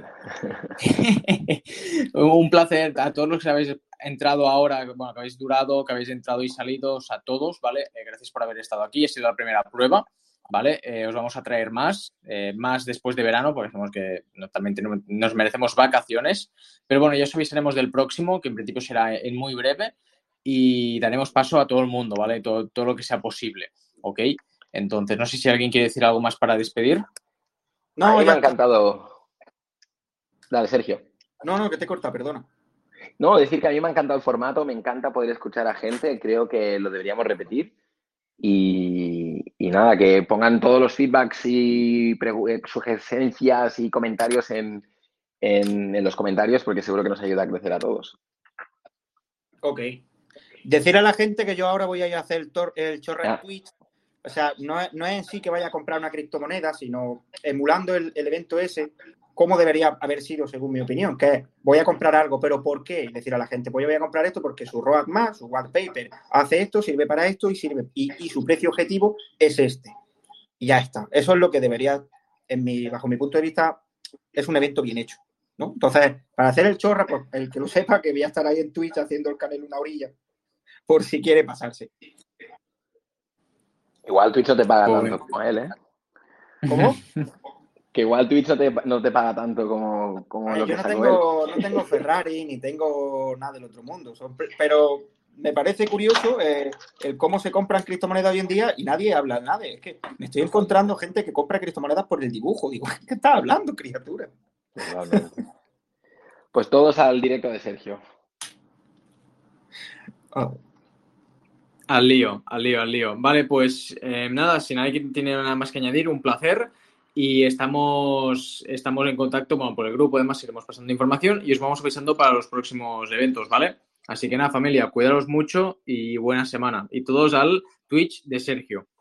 un, un placer a todos los que habéis entrado ahora, bueno, que habéis durado, que habéis entrado y salido, o sea, a todos, ¿vale? Eh, gracias por haber estado aquí. Ha sido la primera prueba, ¿vale? Eh, os vamos a traer más, eh, más después de verano, porque sabemos que no, también tenemos, nos merecemos vacaciones. Pero bueno, ya os avisaremos del próximo, que en principio será en muy breve, y daremos paso a todo el mundo, ¿vale? Todo, todo lo que sea posible, ¿ok? Entonces, no sé si alguien quiere decir algo más para despedir. No, a mí me ya ha está. encantado. Dale, Sergio. No, no, que te corta, perdona. No, decir que a mí me ha encantado el formato, me encanta poder escuchar a gente, creo que lo deberíamos repetir. Y, y nada, que pongan todos los feedbacks y pregu- eh, sugerencias y comentarios en, en, en los comentarios, porque seguro que nos ayuda a crecer a todos. Ok. Decir a la gente que yo ahora voy a ir a hacer el, tor- el chorra en Ah, Twitch. O sea, no es, no es en sí que vaya a comprar una criptomoneda, sino emulando el, el evento ese, cómo debería haber sido, según mi opinión, que es, voy a comprar algo, pero ¿por qué? Y decir a la gente, pues yo voy a comprar esto porque su roadmap, su white paper, hace esto, sirve para esto y sirve y, y su precio objetivo es este. Y ya está. Eso es lo que debería, en mi, bajo mi punto de vista, es un evento bien hecho, ¿no? Entonces, para hacer el chorra, pues el que lo sepa, que voy a estar ahí en Twitch haciendo el canal una orilla, por si quiere pasarse. igual Twitch no te paga Pobre. tanto como él, ¿eh? ¿Cómo? Que igual Twitch no te, no te paga tanto como, como Eh, lo yo que no sacó él. tengo, no tengo Ferrari ni tengo nada del otro mundo, son pre- pero me parece curioso eh, el cómo se compran criptomonedas hoy en día y nadie habla nada. Es que me estoy encontrando gente que compra criptomonedas por el dibujo. Digo, ¿qué estás hablando, criatura? Totalmente. Pues todos al directo de Sergio. Ah, Al lío, al lío, al lío. Vale, pues eh, nada, si nadie tiene nada más que añadir, un placer. Y estamos, estamos en contacto, bueno, por el grupo, además iremos pasando información y os vamos avisando para los próximos eventos, ¿vale? Así que nada, familia, cuidaros mucho y buena semana. Y todos al Twitch de Sergio.